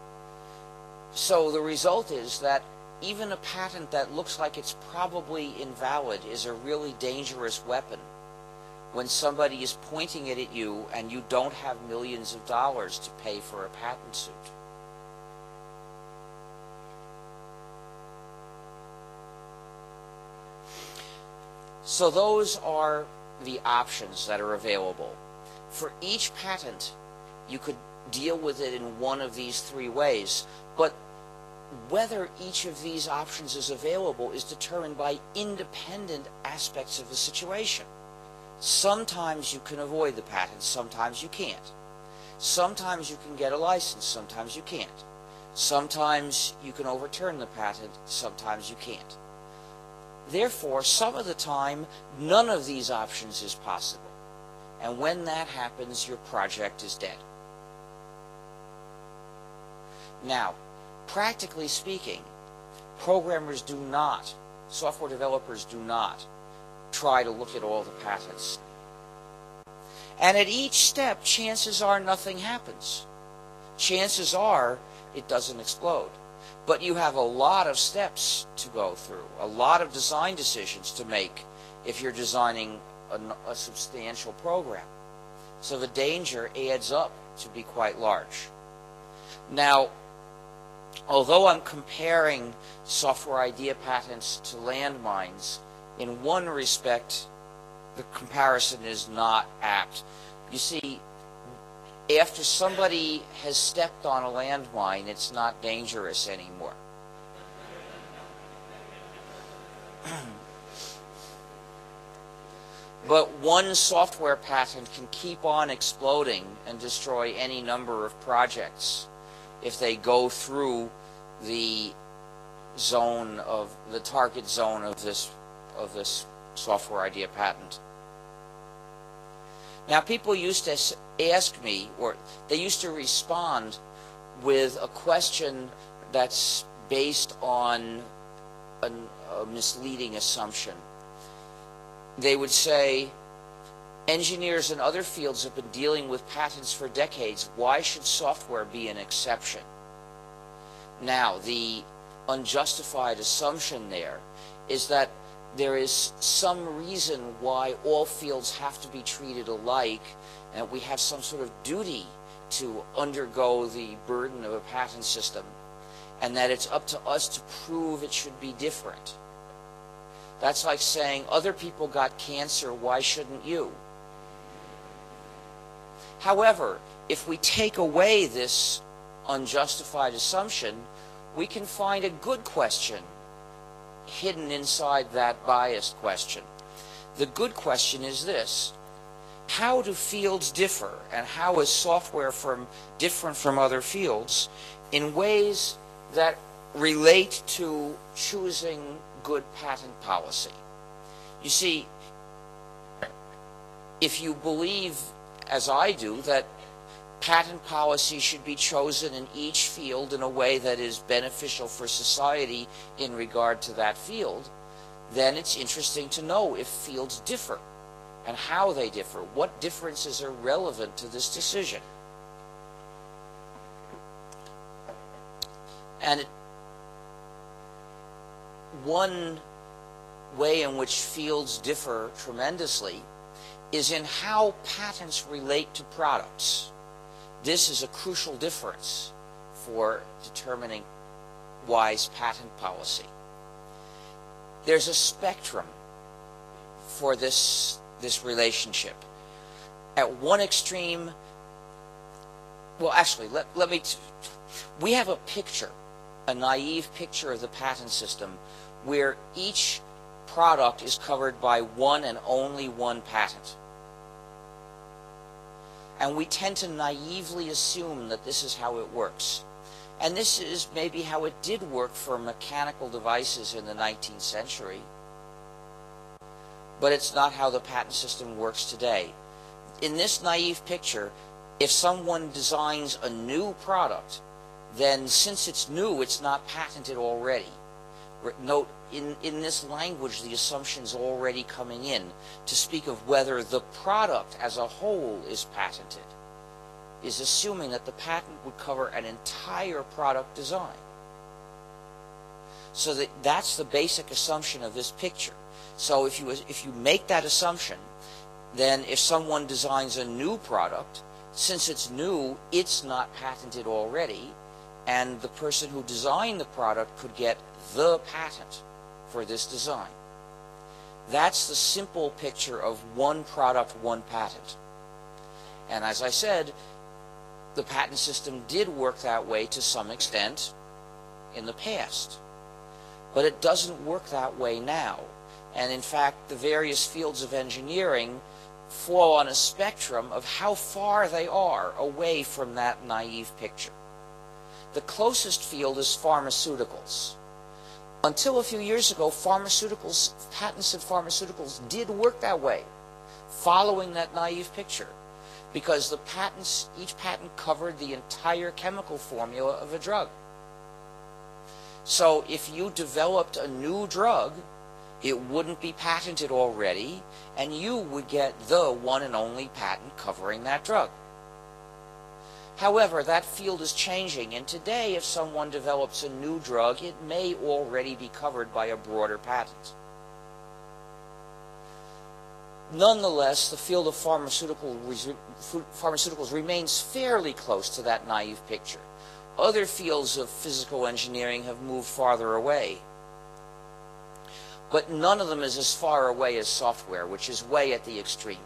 So the result is that even a patent that looks like it's probably invalid is a really dangerous weapon when somebody is pointing it at you and you don't have millions of dollars to pay for a patent suit. So those are the options that are available. For each patent, you could deal with it in one of these three ways, but whether each of these options is available is determined by independent aspects of the situation. Sometimes you can avoid the patent, sometimes you can't. Sometimes you can get a license, sometimes you can't. Sometimes you can overturn the patent, sometimes you can't. Therefore, some of the time, none of these options is possible. And when that happens, your project is dead. Now, practically speaking, programmers do not, software developers do not, try to look at all the patents. And at each step, chances are nothing happens. Chances are it doesn't explode. But you have a lot of steps to go through, a lot of design decisions to make if you're designing a substantial program. So the danger adds up to be quite large. Now, although I'm comparing software idea patents to landmines, in one respect, the comparison is not apt. You see, after somebody has stepped on a landmine, it's not dangerous anymore. But one software patent can keep on exploding and destroy any number of projects if they go through the target zone of this software idea patent. Now, people used to ask me, or they used to respond with a question that's based on a misleading assumption. They would say, engineers in other fields have been dealing with patents for decades. Why should software be an exception? Now, the unjustified assumption there is that there is some reason why all fields have to be treated alike, and we have some sort of duty to undergo the burden of a patent system, and that it's up to us to prove it should be different. That's like saying, other people got cancer, why shouldn't you? However, if we take away this unjustified assumption, we can find a good question hidden inside that biased question. The good question is this: how do fields differ, and how is software different from other fields in ways that relate to choosing good patent policy? You see, if you believe, as I do, that patent policy should be chosen in each field in a way that is beneficial for society in regard to that field, then it's interesting to know if fields differ and how they differ. What differences are relevant to this decision? And one way in which fields differ tremendously is in how patents relate to products. This is a crucial difference for determining wise patent policy. There's a spectrum for this relationship. At one extreme, well, actually, we have a picture, a naive picture of the patent system where each product is covered by one and only one patent. And we tend to naively assume that this is how it works. And this is maybe how it did work for mechanical devices in the 19th century. But it's not how the patent system works today. In this naive picture, if someone designs a new product, then since it's new, it's not patented already. Note, in this language, the assumption's already coming in to speak of whether the product as a whole is patented, is assuming that the patent would cover an entire product design. So that's the basic assumption of this picture. So if you make that assumption, then if someone designs a new product, since it's new, it's not patented already, and the person who designed the product could get the patent for this design. That's the simple picture of one product, one patent. And as I said, the patent system did work that way to some extent in the past. But it doesn't work that way now. And in fact, the various fields of engineering fall on a spectrum of how far they are away from that naive picture. The closest field is pharmaceuticals. Until a few years ago, patents in pharmaceuticals did work that way, following that naive picture, because each patent covered the entire chemical formula of a drug. So if you developed a new drug, it wouldn't be patented already, and you would get the one and only patent covering that drug. However, that field is changing, and today if someone develops a new drug, it may already be covered by a broader patent. Nonetheless, the field of pharmaceuticals remains fairly close to that naive picture. Other fields of physical engineering have moved farther away. But none of them is as far away as software, which is way at the extreme.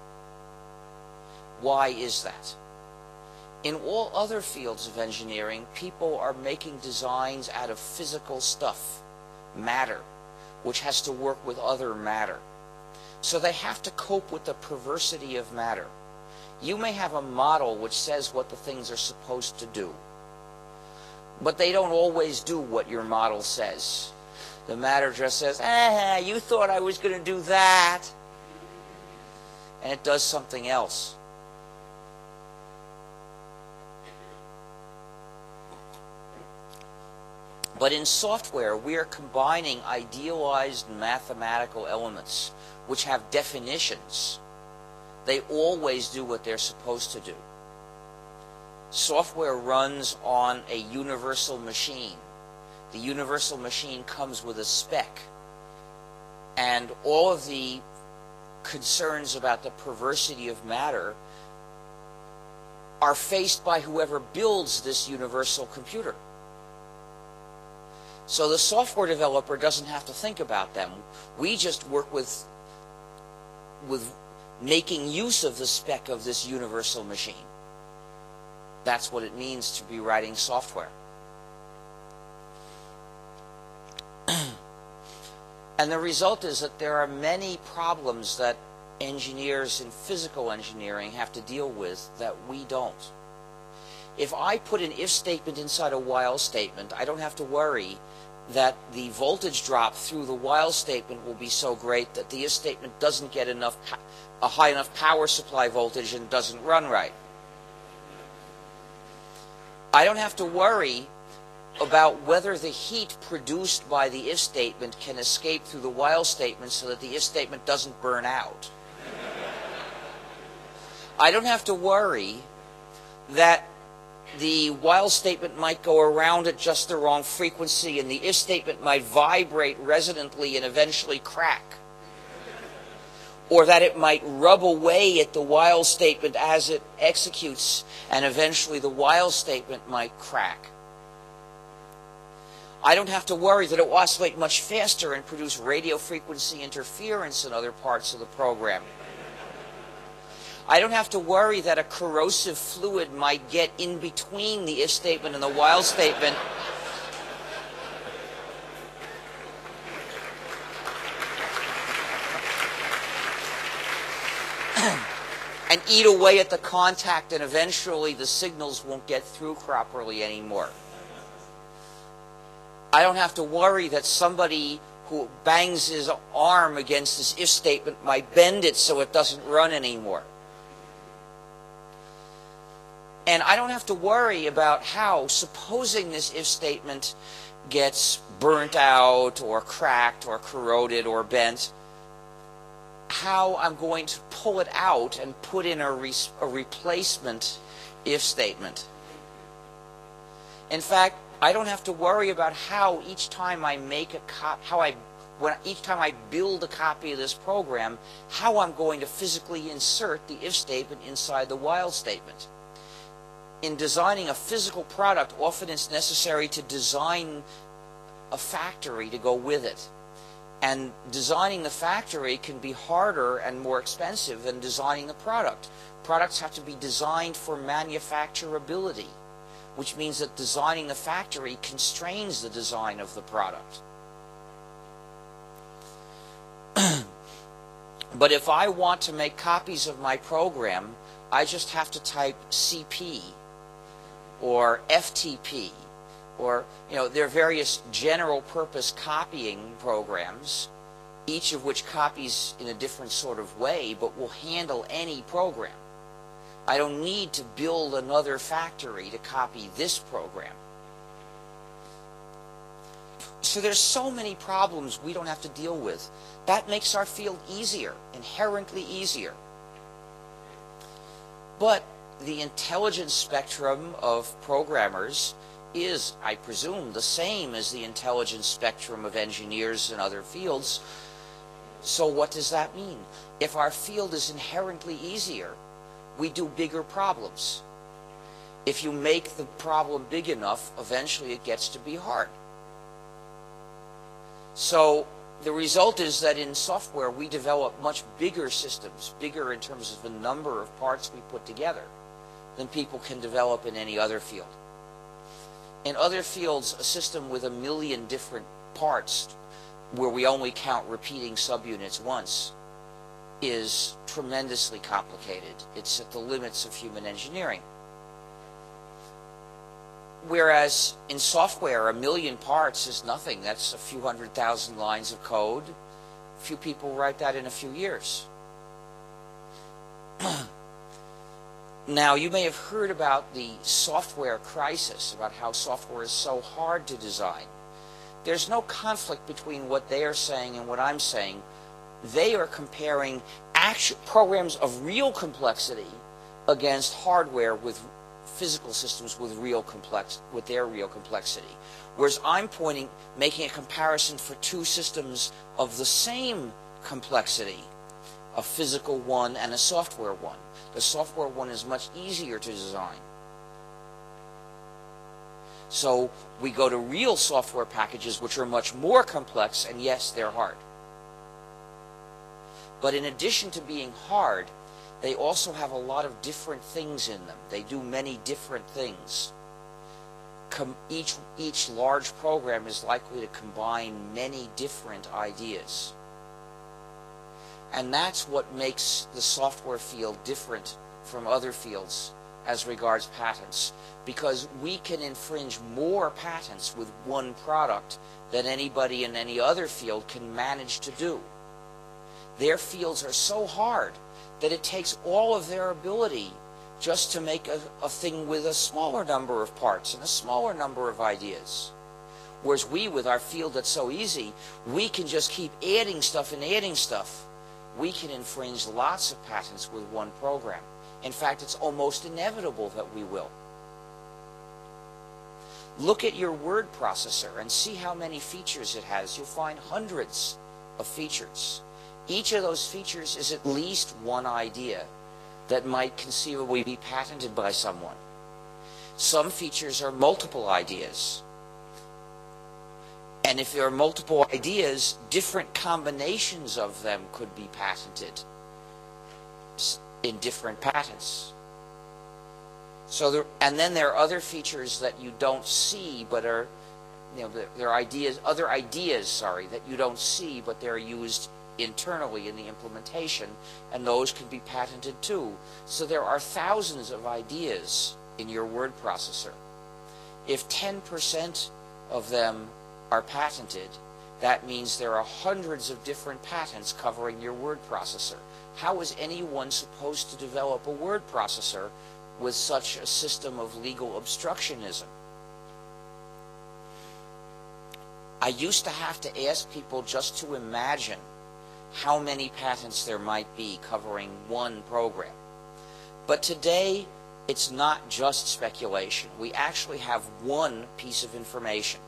Why is that? In all other fields of engineering, people are making designs out of physical stuff, matter, which has to work with other matter. So they have to cope with the perversity of matter. You may have a model which says what the things are supposed to do, but they don't always do what your model says. The matter just says, you thought I was going to do that, and it does something else. But in software, we are combining idealized mathematical elements which have definitions. They always do what they're supposed to do. Software runs on a universal machine. The universal machine comes with a spec. And all of the concerns about the perversity of matter are faced by whoever builds this universal computer. So the software developer doesn't have to think about them. We just work with making use of the spec of this universal machine. That's what it means to be writing software. And the result is that there are many problems that engineers in physical engineering have to deal with that we don't. If I put an if statement inside a while statement, I don't have to worry that the voltage drop through the while statement will be so great that the if statement doesn't get a high enough power supply voltage and doesn't run right. I don't have to worry about whether the heat produced by the if statement can escape through the while statement so that the if statement doesn't burn out. I don't have to worry that the while statement might go around at just the wrong frequency and the if statement might vibrate resonantly and eventually crack. Or that it might rub away at the while statement as it executes and eventually the while statement might crack. I don't have to worry that it will oscillate much faster and produce radio frequency interference in other parts of the program. I don't have to worry that a corrosive fluid might get in between the if statement and the while statement and eat away at the contact, and eventually the signals won't get through properly anymore. I don't have to worry that somebody who bangs his arm against this if statement might bend it so it doesn't run anymore. And I don't have to worry about how, supposing this if statement gets burnt out or cracked or corroded or bent, how I'm going to pull it out and put in a replacement if statement. In fact, I don't have to worry about how each time I make each time I build a copy of this program, how I'm going to physically insert the if statement inside the while statement. In designing a physical product, often it's necessary to design a factory to go with it. And designing the factory can be harder and more expensive than designing the product. Products have to be designed for manufacturability, which means that designing the factory constrains the design of the product. But if I want to make copies of my program, I just have to type CP or FTP, or, there are various general purpose copying programs, each of which copies in a different sort of way, but will handle any program. I don't need to build another factory to copy this program. So there's so many problems we don't have to deal with. That makes our field easier, inherently easier. But the intelligence spectrum of programmers is, I presume, the same as the intelligence spectrum of engineers in other fields. So what does that mean? If our field is inherently easier, we do bigger problems. If you make the problem big enough, eventually it gets to be hard. So the result is that in software we develop much bigger systems, bigger in terms of the number of parts we put together, than people can develop in any other field. In other fields, a system with 1 million different parts, where we only count repeating subunits once, is tremendously complicated. It's at the limits of human engineering. Whereas in software, 1 million parts is nothing. That's a few 100,000 lines of code. Few people write that in a few years. Now, you may have heard about the software crisis, about how software is so hard to design. There's no conflict between what they are saying and what I'm saying. They are comparing actual programs of real complexity against hardware with physical systems with their real complexity. Whereas I'm making a comparison for two systems of the same complexity, a physical one and a software one. The software one is much easier to design. So we go to real software packages which are much more complex, and yes, they're hard. But in addition to being hard, they also have a lot of different things in them. They do many different things. Each large program is likely to combine many different ideas. And that's what makes the software field different from other fields as regards patents, because we can infringe more patents with one product than anybody in any other field can manage to do. Their fields are so hard that it takes all of their ability just to make a thing with a smaller number of parts and a smaller number of ideas. Whereas we, with our field that's so easy, we can just keep adding stuff and adding stuff. We can infringe lots of patents with one program. In fact, it's almost inevitable that we will. Look at your word processor and see how many features it has. You'll find hundreds of features. Each of those features is at least one idea that might conceivably be patented by someone. Some features are multiple ideas. And if there are multiple ideas, different combinations of them could be patented in different patents. So and then there are other features that you don't see, but are, there are other ideas that you don't see, but they're used internally in the implementation, and those can be patented too. So there are thousands of ideas in your word processor. If 10% of them are patented, that means there are hundreds of different patents covering your word processor. How is anyone supposed to develop a word processor with such a system of legal obstructionism? I used to have to ask people just to imagine how many patents there might be covering one program. But today, it's not just speculation. We actually have one piece of information.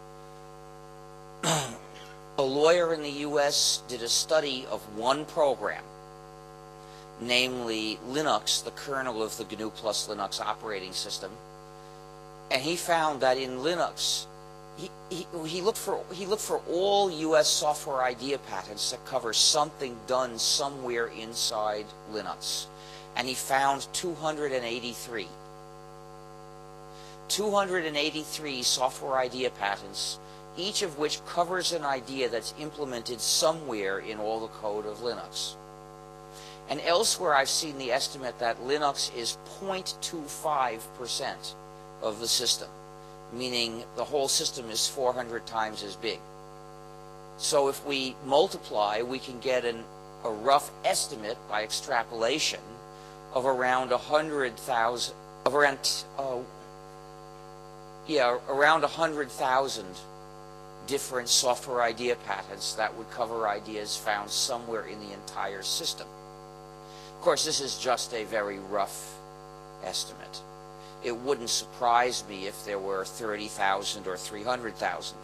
A lawyer in the U.S. did a study of one program, namely Linux, the kernel of the GNU plus Linux operating system, and he found that in Linux, he looked for all U.S. software idea patents that cover something done somewhere inside Linux, and he found 283. 283 software idea patents, each of which covers an idea that's implemented somewhere in all the code of Linux. And elsewhere I've seen the estimate that Linux is 0.25% of the system, meaning the whole system is 400 times as big. So if we multiply, we can get a rough estimate by extrapolation of around 100,000, around 100,000 different software idea patents that would cover ideas found somewhere in the entire system. Of course, this is just a very rough estimate. It wouldn't surprise me if there were 30,000 or 300,000.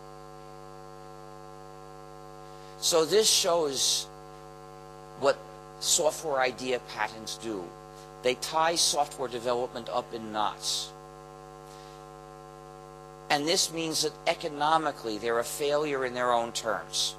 So this shows what software idea patents do. They tie software development up in knots. And this means that economically they're a failure in their own terms.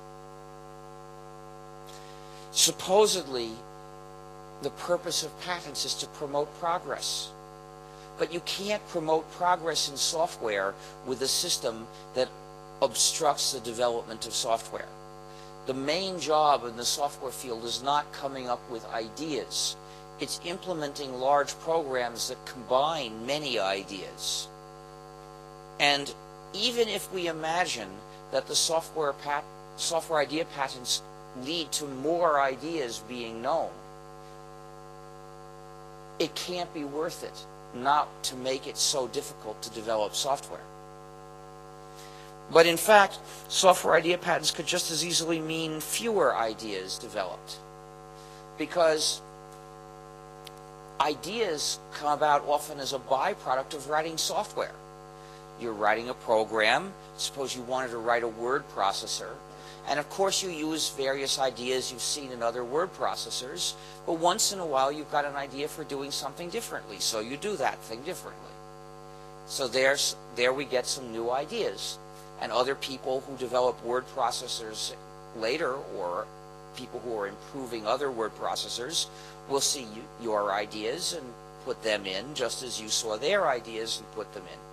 Supposedly, the purpose of patents is to promote progress. But you can't promote progress in software with a system that obstructs the development of software. The main job in the software field is not coming up with ideas. It's implementing large programs that combine many ideas. And even if we imagine that the software idea patents lead to more ideas being known, it can't be worth it not to make it so difficult to develop software. But in fact, software idea patents could just as easily mean fewer ideas developed, because ideas come about often as a byproduct of writing software. You're writing a program. Suppose you wanted to write a word processor. And of course you use various ideas you've seen in other word processors, but once in a while you've got an idea for doing something differently, so you do that thing differently. So there we get some new ideas. And other people who develop word processors later, or people who are improving other word processors, will see your ideas and put them in, just as you saw their ideas and put them in.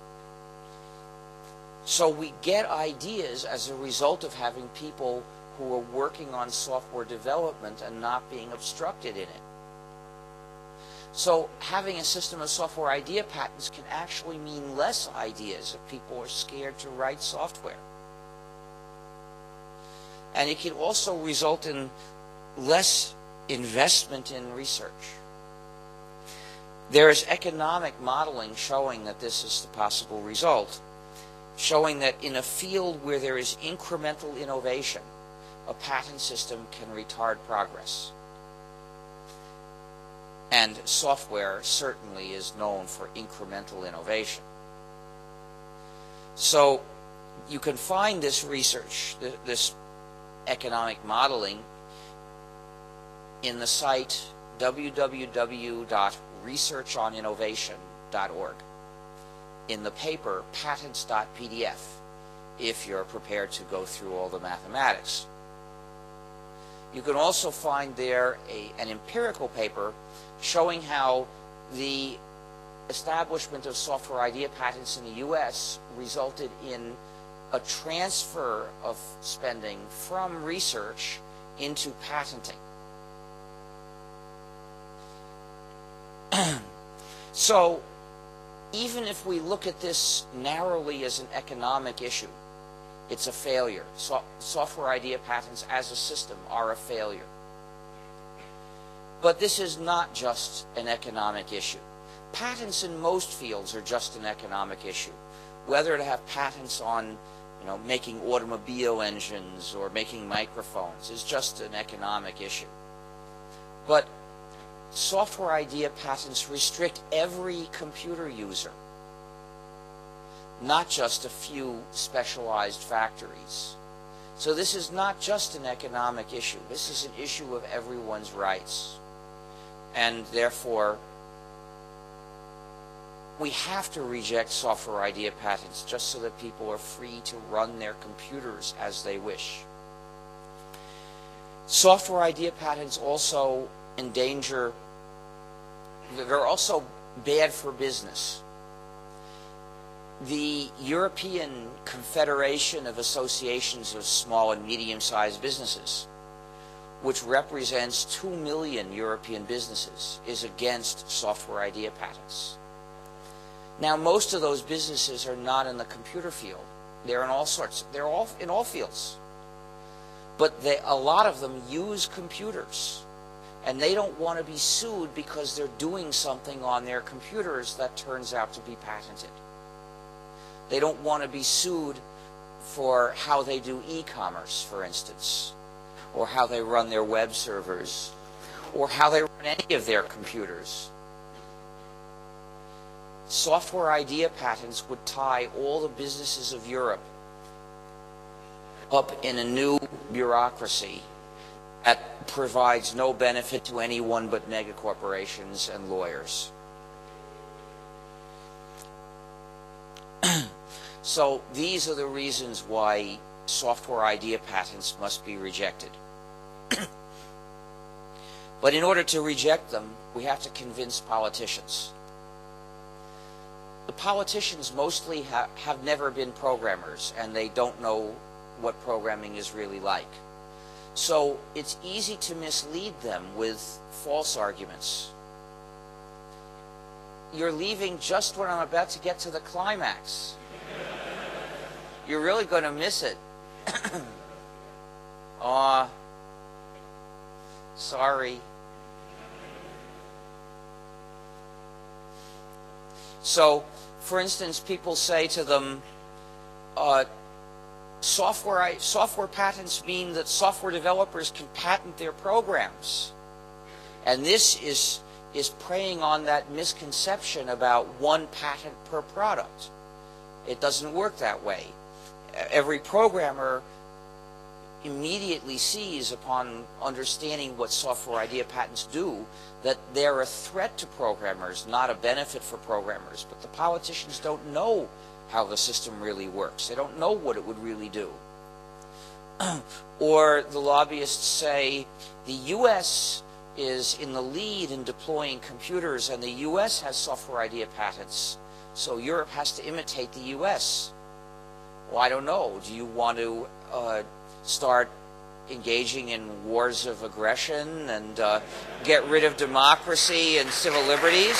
So we get ideas as a result of having people who are working on software development and not being obstructed in it. So having a system of software idea patents can actually mean less ideas if people are scared to write software. And it can also result in less investment in research. There is economic modeling showing that this is the possible result, showing that in a field where there is incremental innovation, a patent system can retard progress. And software certainly is known for incremental innovation. So you can find this research, this economic modeling, in the site www.researchoninnovation.org, in the paper patents.pdf, if you're prepared to go through all the mathematics. You can also find there an empirical paper showing how the establishment of software idea patents in the U.S. resulted in a transfer of spending from research into patenting. So even if we look at this narrowly as an economic issue, it's a failure. Software idea patents as a system are a failure. But this is not just an economic issue. Patents in most fields are just an economic issue. Whether to have patents on, making automobile engines or making microphones is just an economic issue. But software idea patents restrict every computer user, not just a few specialized factories. So this is not just an economic issue. This is an issue of everyone's rights. And therefore, we have to reject software idea patents just so that people are free to run their computers as they wish. Software idea patents also endanger, they're also bad for business. The European Confederation of Associations of Small and Medium-Sized Businesses, which represents 2 million European businesses, is against software idea patents. Now, most of those businesses are not in the computer field. They're in all sorts. They're all in all fields. But a lot of them use computers. And they don't want to be sued because they're doing something on their computers that turns out to be patented. They don't want to be sued for how they do e-commerce, for instance, or how they run their web servers, or how they run any of their computers. Software idea patents would tie all the businesses of Europe up in a new bureaucracy that provides no benefit to anyone but megacorporations and lawyers. So these are the reasons why software idea patents must be rejected. But in order to reject them, we have to convince politicians. The politicians mostly have never been programmers, and they don't know what programming is really like. So it's easy to mislead them with false arguments. You're leaving just when I'm about to get to the climax. You're really going to miss it. Aw, sorry. So, for instance, people say to them, software patents mean that software developers can patent their programs. And this is preying on that misconception about one patent per product. It doesn't work that way. Every programmer immediately sees, upon understanding what software idea patents do, that they're a threat to programmers, not a benefit for programmers. But the politicians don't know how the system really works. They don't know what it would really do. Or the lobbyists say the U.S. is in the lead in deploying computers, and the U.S. has software idea patents, so Europe has to imitate the U.S. Well, I don't know. Do you want to start engaging in wars of aggression and get rid of democracy and civil liberties.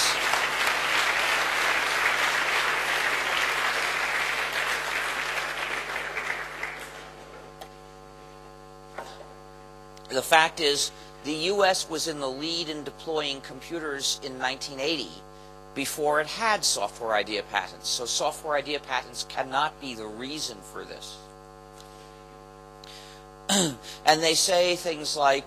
The fact is, the U.S. was in the lead in deploying computers in 1980 before it had software idea patents. So software idea patents cannot be the reason for this. And they say things like,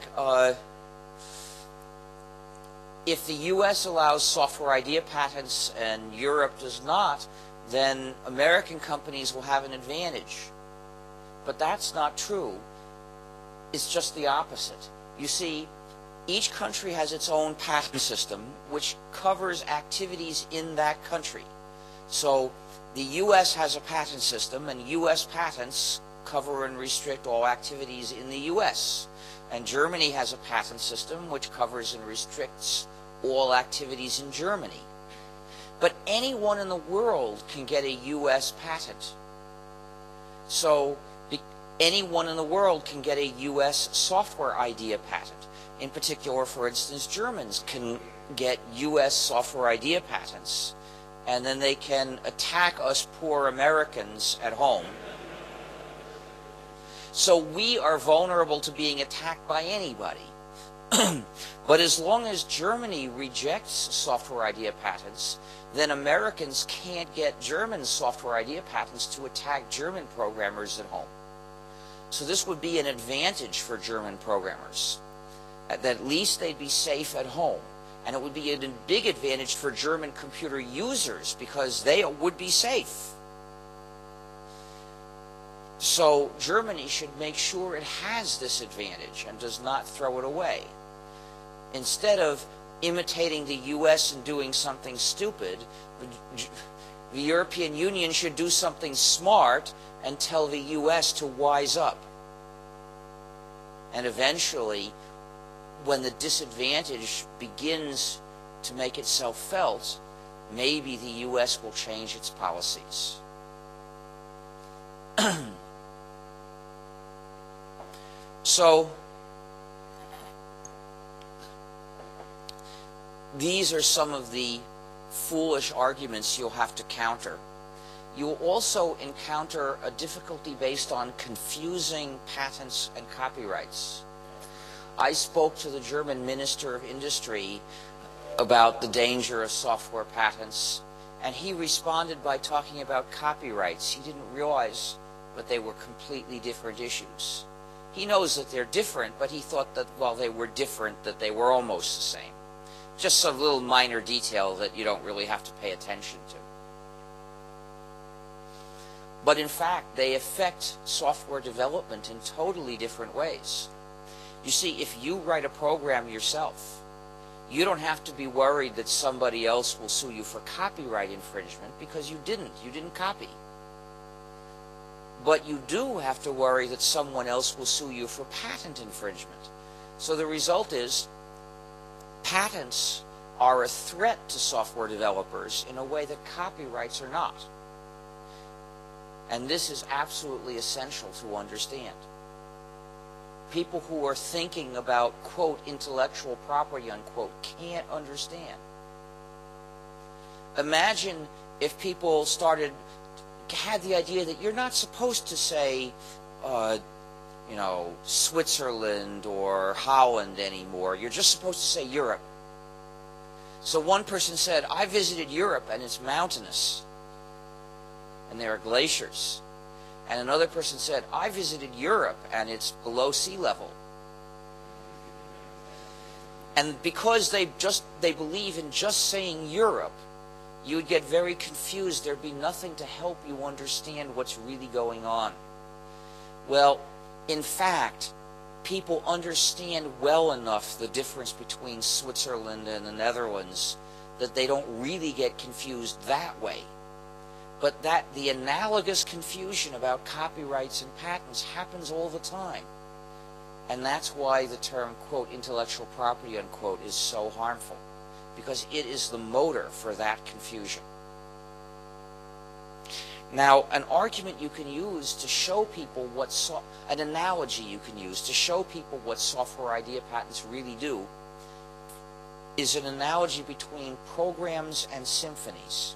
if the U.S. allows software idea patents and Europe does not, then American companies will have an advantage. But that's not true. It's just the opposite. You see, each country has its own patent system which covers activities in that country. So the U.S. has a patent system, and U.S. patents cover and restrict all activities in the U.S. And Germany has a patent system which covers and restricts all activities in Germany. But anyone in the world can get a U.S. patent. So anyone in the world can get a U.S. software idea patent. In particular, for instance, Germans can get U.S. software idea patents, and then they can attack us poor Americans at home. So we are vulnerable to being attacked by anybody. But as long as Germany rejects software idea patents, then Americans can't get German software idea patents to attack German programmers at home. So this would be an advantage for German programmers. That at least they'd be safe at home. And it would be a big advantage for German computer users because they would be safe. So Germany should make sure it has this advantage and does not throw it away. Instead of imitating the U.S. and doing something stupid, the European Union should do something smart and tell the U.S. to wise up. And eventually, when the disadvantage begins to make itself felt, maybe the U.S. will change its policies. So, these are some of the foolish arguments you'll have to counter. You'll also encounter a difficulty based on confusing patents and copyrights. I spoke to the German Minister of Industry about the danger of software patents, and he responded by talking about copyrights. He didn't realize that they were completely different issues. He knows that they're different, but he thought that while they were different, that they were almost the same. Just a little minor detail that you don't really have to pay attention to. But in fact, they affect software development in totally different ways. You see, if you write a program yourself, you don't have to be worried that somebody else will sue you for copyright infringement because you didn't copy. But you do have to worry that someone else will sue you for patent infringement. So the result is, patents are a threat to software developers in a way that copyrights are not. And this is absolutely essential to understand. People who are thinking about, quote, intellectual property, unquote, can't understand. Imagine if people had the idea that you're not supposed to say, Switzerland or Holland anymore. You're just supposed to say Europe. So one person said, I visited Europe and it's mountainous. And there are glaciers. And another person said, I visited Europe and it's below sea level. And because they believe in just saying Europe, you would get very confused. There'd be nothing to help you understand what's really going on. Well, in fact, people understand well enough the difference between Switzerland and the Netherlands that they don't really get confused that way. But the analogous confusion about copyrights and patents happens all the time. And that's why the term, quote, intellectual property, unquote, is so harmful. Because it is the motor for that confusion. Now, an argument you can use to show people what an analogy you can use to show people what software idea patents really do is an analogy between programs and symphonies.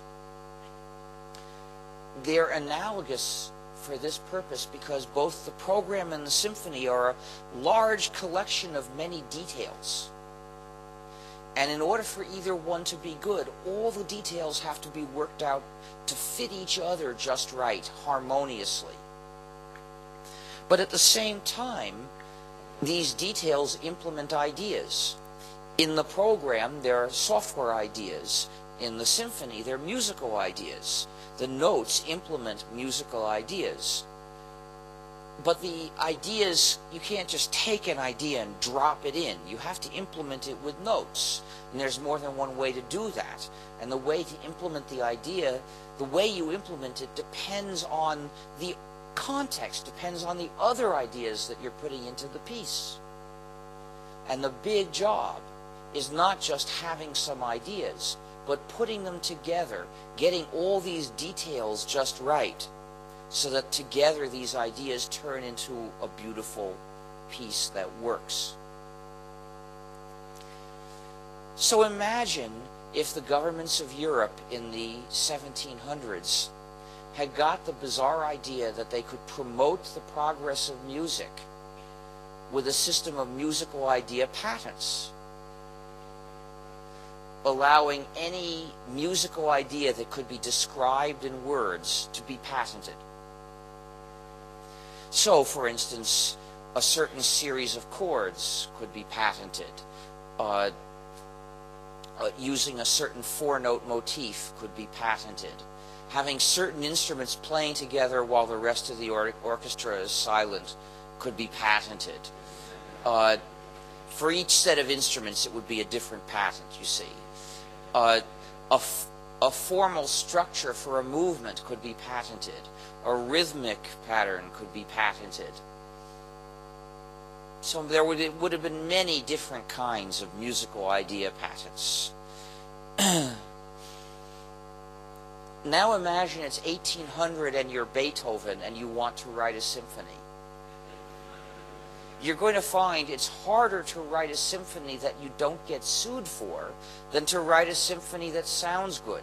They're analogous for this purpose because both the program and the symphony are a large collection of many details. And in order for either one to be good, all the details have to be worked out to fit each other just right, harmoniously. But at the same time, these details implement ideas. In the program, there are software ideas. In the symphony, there are musical ideas. The notes implement musical ideas. But the ideas, you can't just take an idea and drop it in. You have to implement it with notes. And there's more than one way to do that. And the way to implement the idea, the way you implement it depends on the context, depends on the other ideas that you're putting into the piece. And the big job is not just having some ideas, but putting them together, getting all these details just right, so that together these ideas turn into a beautiful piece that works. So imagine if the governments of Europe in the 1700s had got the bizarre idea that they could promote the progress of music with a system of musical idea patents, allowing any musical idea that could be described in words to be patented. So, for instance, a certain series of chords could be patented. Using a certain four-note motif could be patented. Having certain instruments playing together while the rest of the orchestra is silent could be patented. For each set of instruments, it would be a different patent, you see. A formal structure for a movement could be patented. A rhythmic pattern could be patented. So there would have been many different kinds of musical idea patents. Now imagine it's 1800 and you're Beethoven and you want to write a symphony. You're going to find it's harder to write a symphony that you don't get sued for than to write a symphony that sounds good.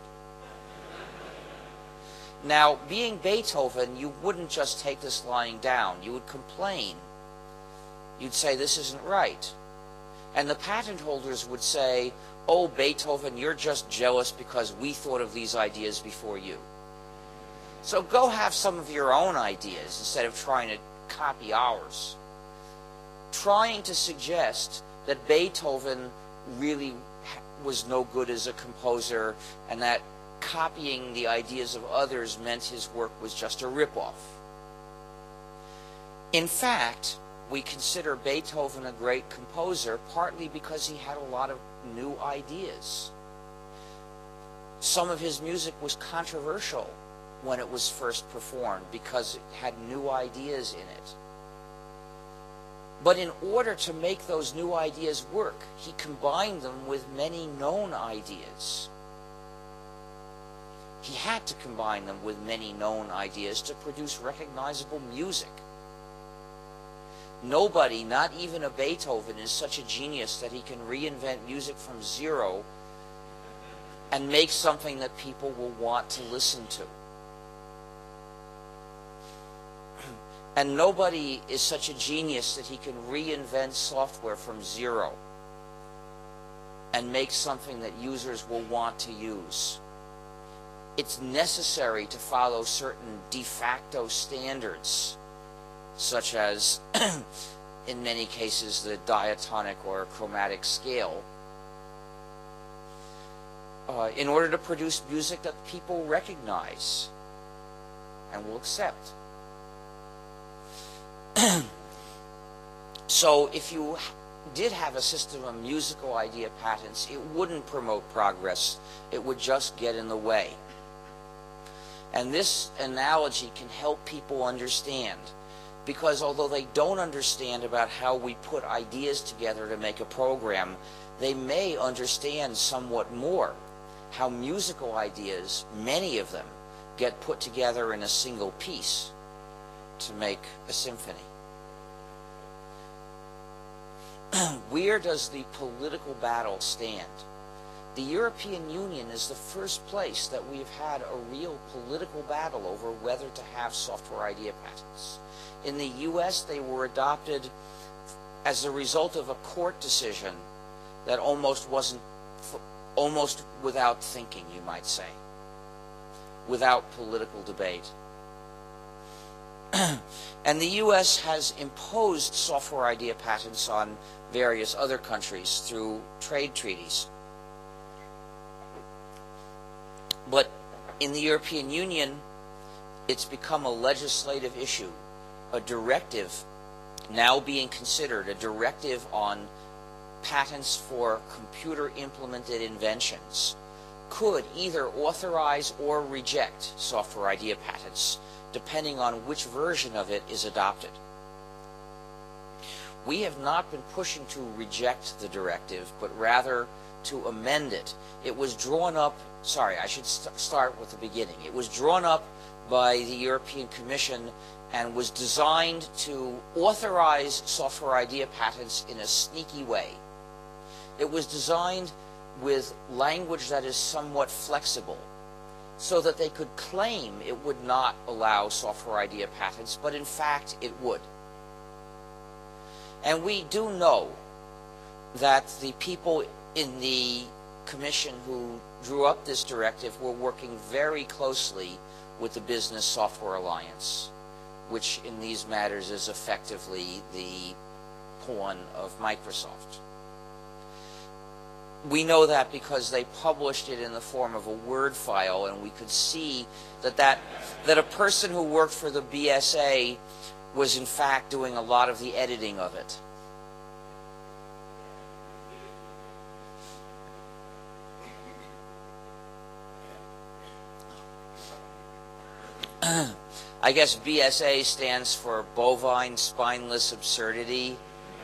Now, being Beethoven, you wouldn't just take this lying down. You would complain. You'd say, this isn't right. And the patent holders would say, oh, Beethoven, you're just jealous because we thought of these ideas before you. So go have some of your own ideas instead of trying to copy ours. Trying to suggest that Beethoven really was no good as a composer and that copying the ideas of others meant his work was just a ripoff. In fact, we consider Beethoven a great composer partly because he had a lot of new ideas. Some of his music was controversial when it was first performed because it had new ideas in it. But in order to make those new ideas work, he combined them with many known ideas. He had to combine them with many known ideas to produce recognizable music. Nobody, not even a Beethoven, is such a genius that he can reinvent music from zero and make something that people will want to listen to. And nobody is such a genius that he can reinvent software from zero and make something that users will want to use. It's necessary to follow certain de facto standards, such as, in many cases, the diatonic or chromatic scale, in order to produce music that people recognize and will accept. So if you did have a system of musical idea patents, it wouldn't promote progress. It would just get in the way. And this analogy can help people understand, because although they don't understand about how we put ideas together to make a program, they may understand somewhat more how musical ideas, many of them, get put together in a single piece to make a symphony. Where does the political battle stand? The European Union is the first place that we've had a real political battle over whether to have software idea patents. In the US, they were adopted as a result of a court decision that almost without thinking, you might say, without political debate. And the US has imposed software idea patents on various other countries through trade treaties. But in the European Union, it's become a legislative issue, a directive now being considered, a directive on patents for computer-implemented inventions could either authorize or reject software idea patents, depending on which version of it is adopted. We have not been pushing to reject the directive, but rather to amend it. It was drawn up, sorry, I should start with the beginning. It was drawn up by the European Commission and was designed to authorize software idea patents in a sneaky way. It was designed with language that is somewhat flexible, so that they could claim it would not allow software idea patents, but in fact it would. And we do know that the people in the Commission who drew up this directive were working very closely with the Business Software Alliance, which in these matters is effectively the pawn of Microsoft. We know that because they published it in the form of a Word file, and we could see that a person who worked for the BSA was in fact doing a lot of the editing of it. I guess BSA stands for Bovine Spineless Absurdity.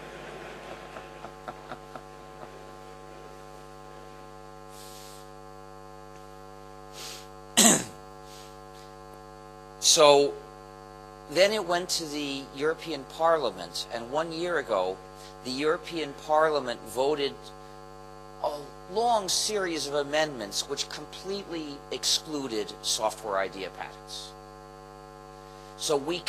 So then it went to the European Parliament, and 1 year ago the European Parliament voted a long series of amendments which completely excluded software idea patents. So we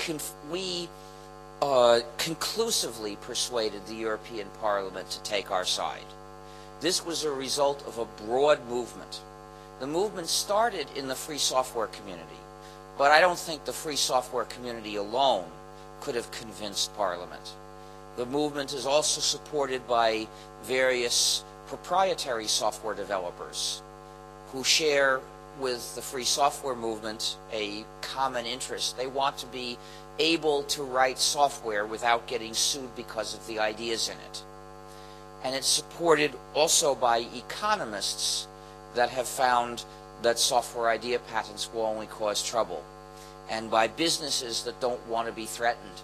conclusively persuaded the European Parliament to take our side. This was a result of a broad movement. The movement started in the free software community, but I don't think the free software community alone could have convinced Parliament. The movement is also supported by various proprietary software developers who share with the free software movement a common interest. They want to be able to write software without getting sued because of the ideas in it. And it's supported also by economists that have found that software idea patents will only cause trouble, and by businesses that don't want to be threatened.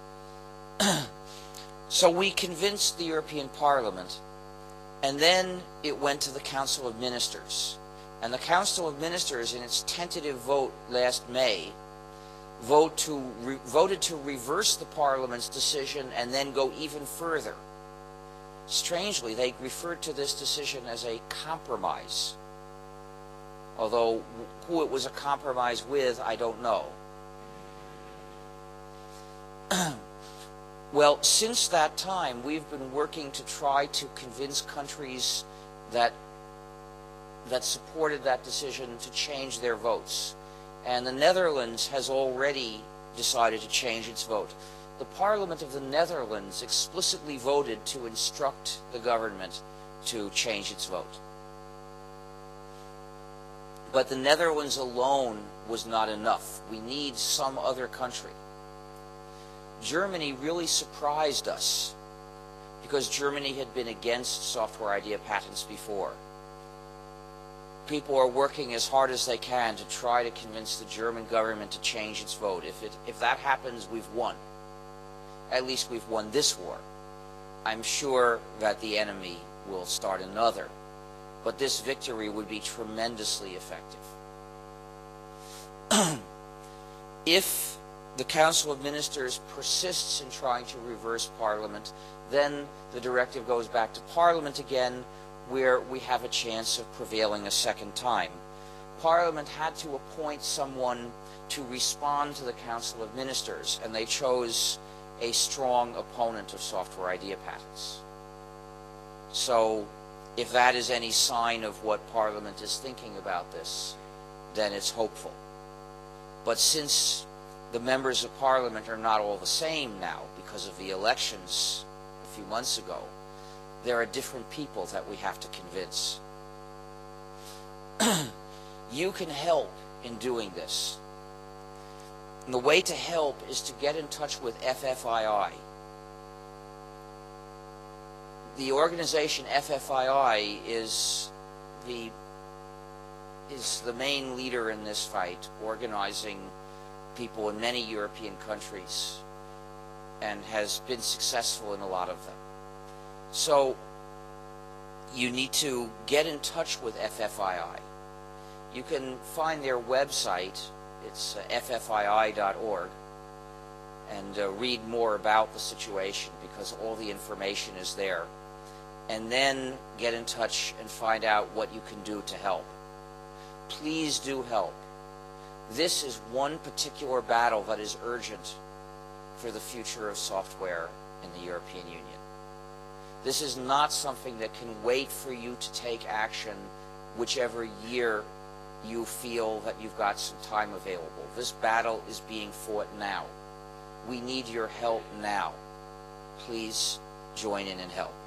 So we convinced the European Parliament, and then it went to the Council of Ministers. And the Council of Ministers, in its tentative vote last May, voted to reverse the Parliament's decision and then go even further. Strangely, they referred to this decision as a compromise. Although who it was a compromise with, I don't know. Well, since that time, we've been working to try to convince countries that supported that decision to change their votes. And the Netherlands has already decided to change its vote. The Parliament of the Netherlands explicitly voted to instruct the government to change its vote. But the Netherlands alone was not enough. We need some other country. Germany really surprised us because Germany had been against software idea patents before. People are working as hard as they can to try to convince the German government to change its vote. If that happens, we've won. At least we've won this war. I'm sure that the enemy will start another, but this victory would be tremendously effective. If the Council of Ministers persists in trying to reverse Parliament, then the directive goes back to Parliament again, where we have a chance of prevailing a second time. Parliament had to appoint someone to respond to the Council of Ministers, and they chose a strong opponent of software idea patents. So, if that is any sign of what Parliament is thinking about this, then it's hopeful. But since the members of Parliament are not all the same now because of the elections a few months ago, there are different people that we have to convince. You can help in doing this. And the way to help is to get in touch with FFII. The organization FFII is the main leader in this fight, organizing people in many European countries, and has been successful in a lot of them. So you need to get in touch with FFII. You can find their website. It's ffii.org, and read more about the situation, because all the information is there. And then get in touch and find out what you can do to help. Please do help. This is one particular battle that is urgent for the future of software in the European Union. This is not something that can wait for you to take action whichever year you feel that you've got some time available. This battle is being fought now. We need your help now. Please join in and help.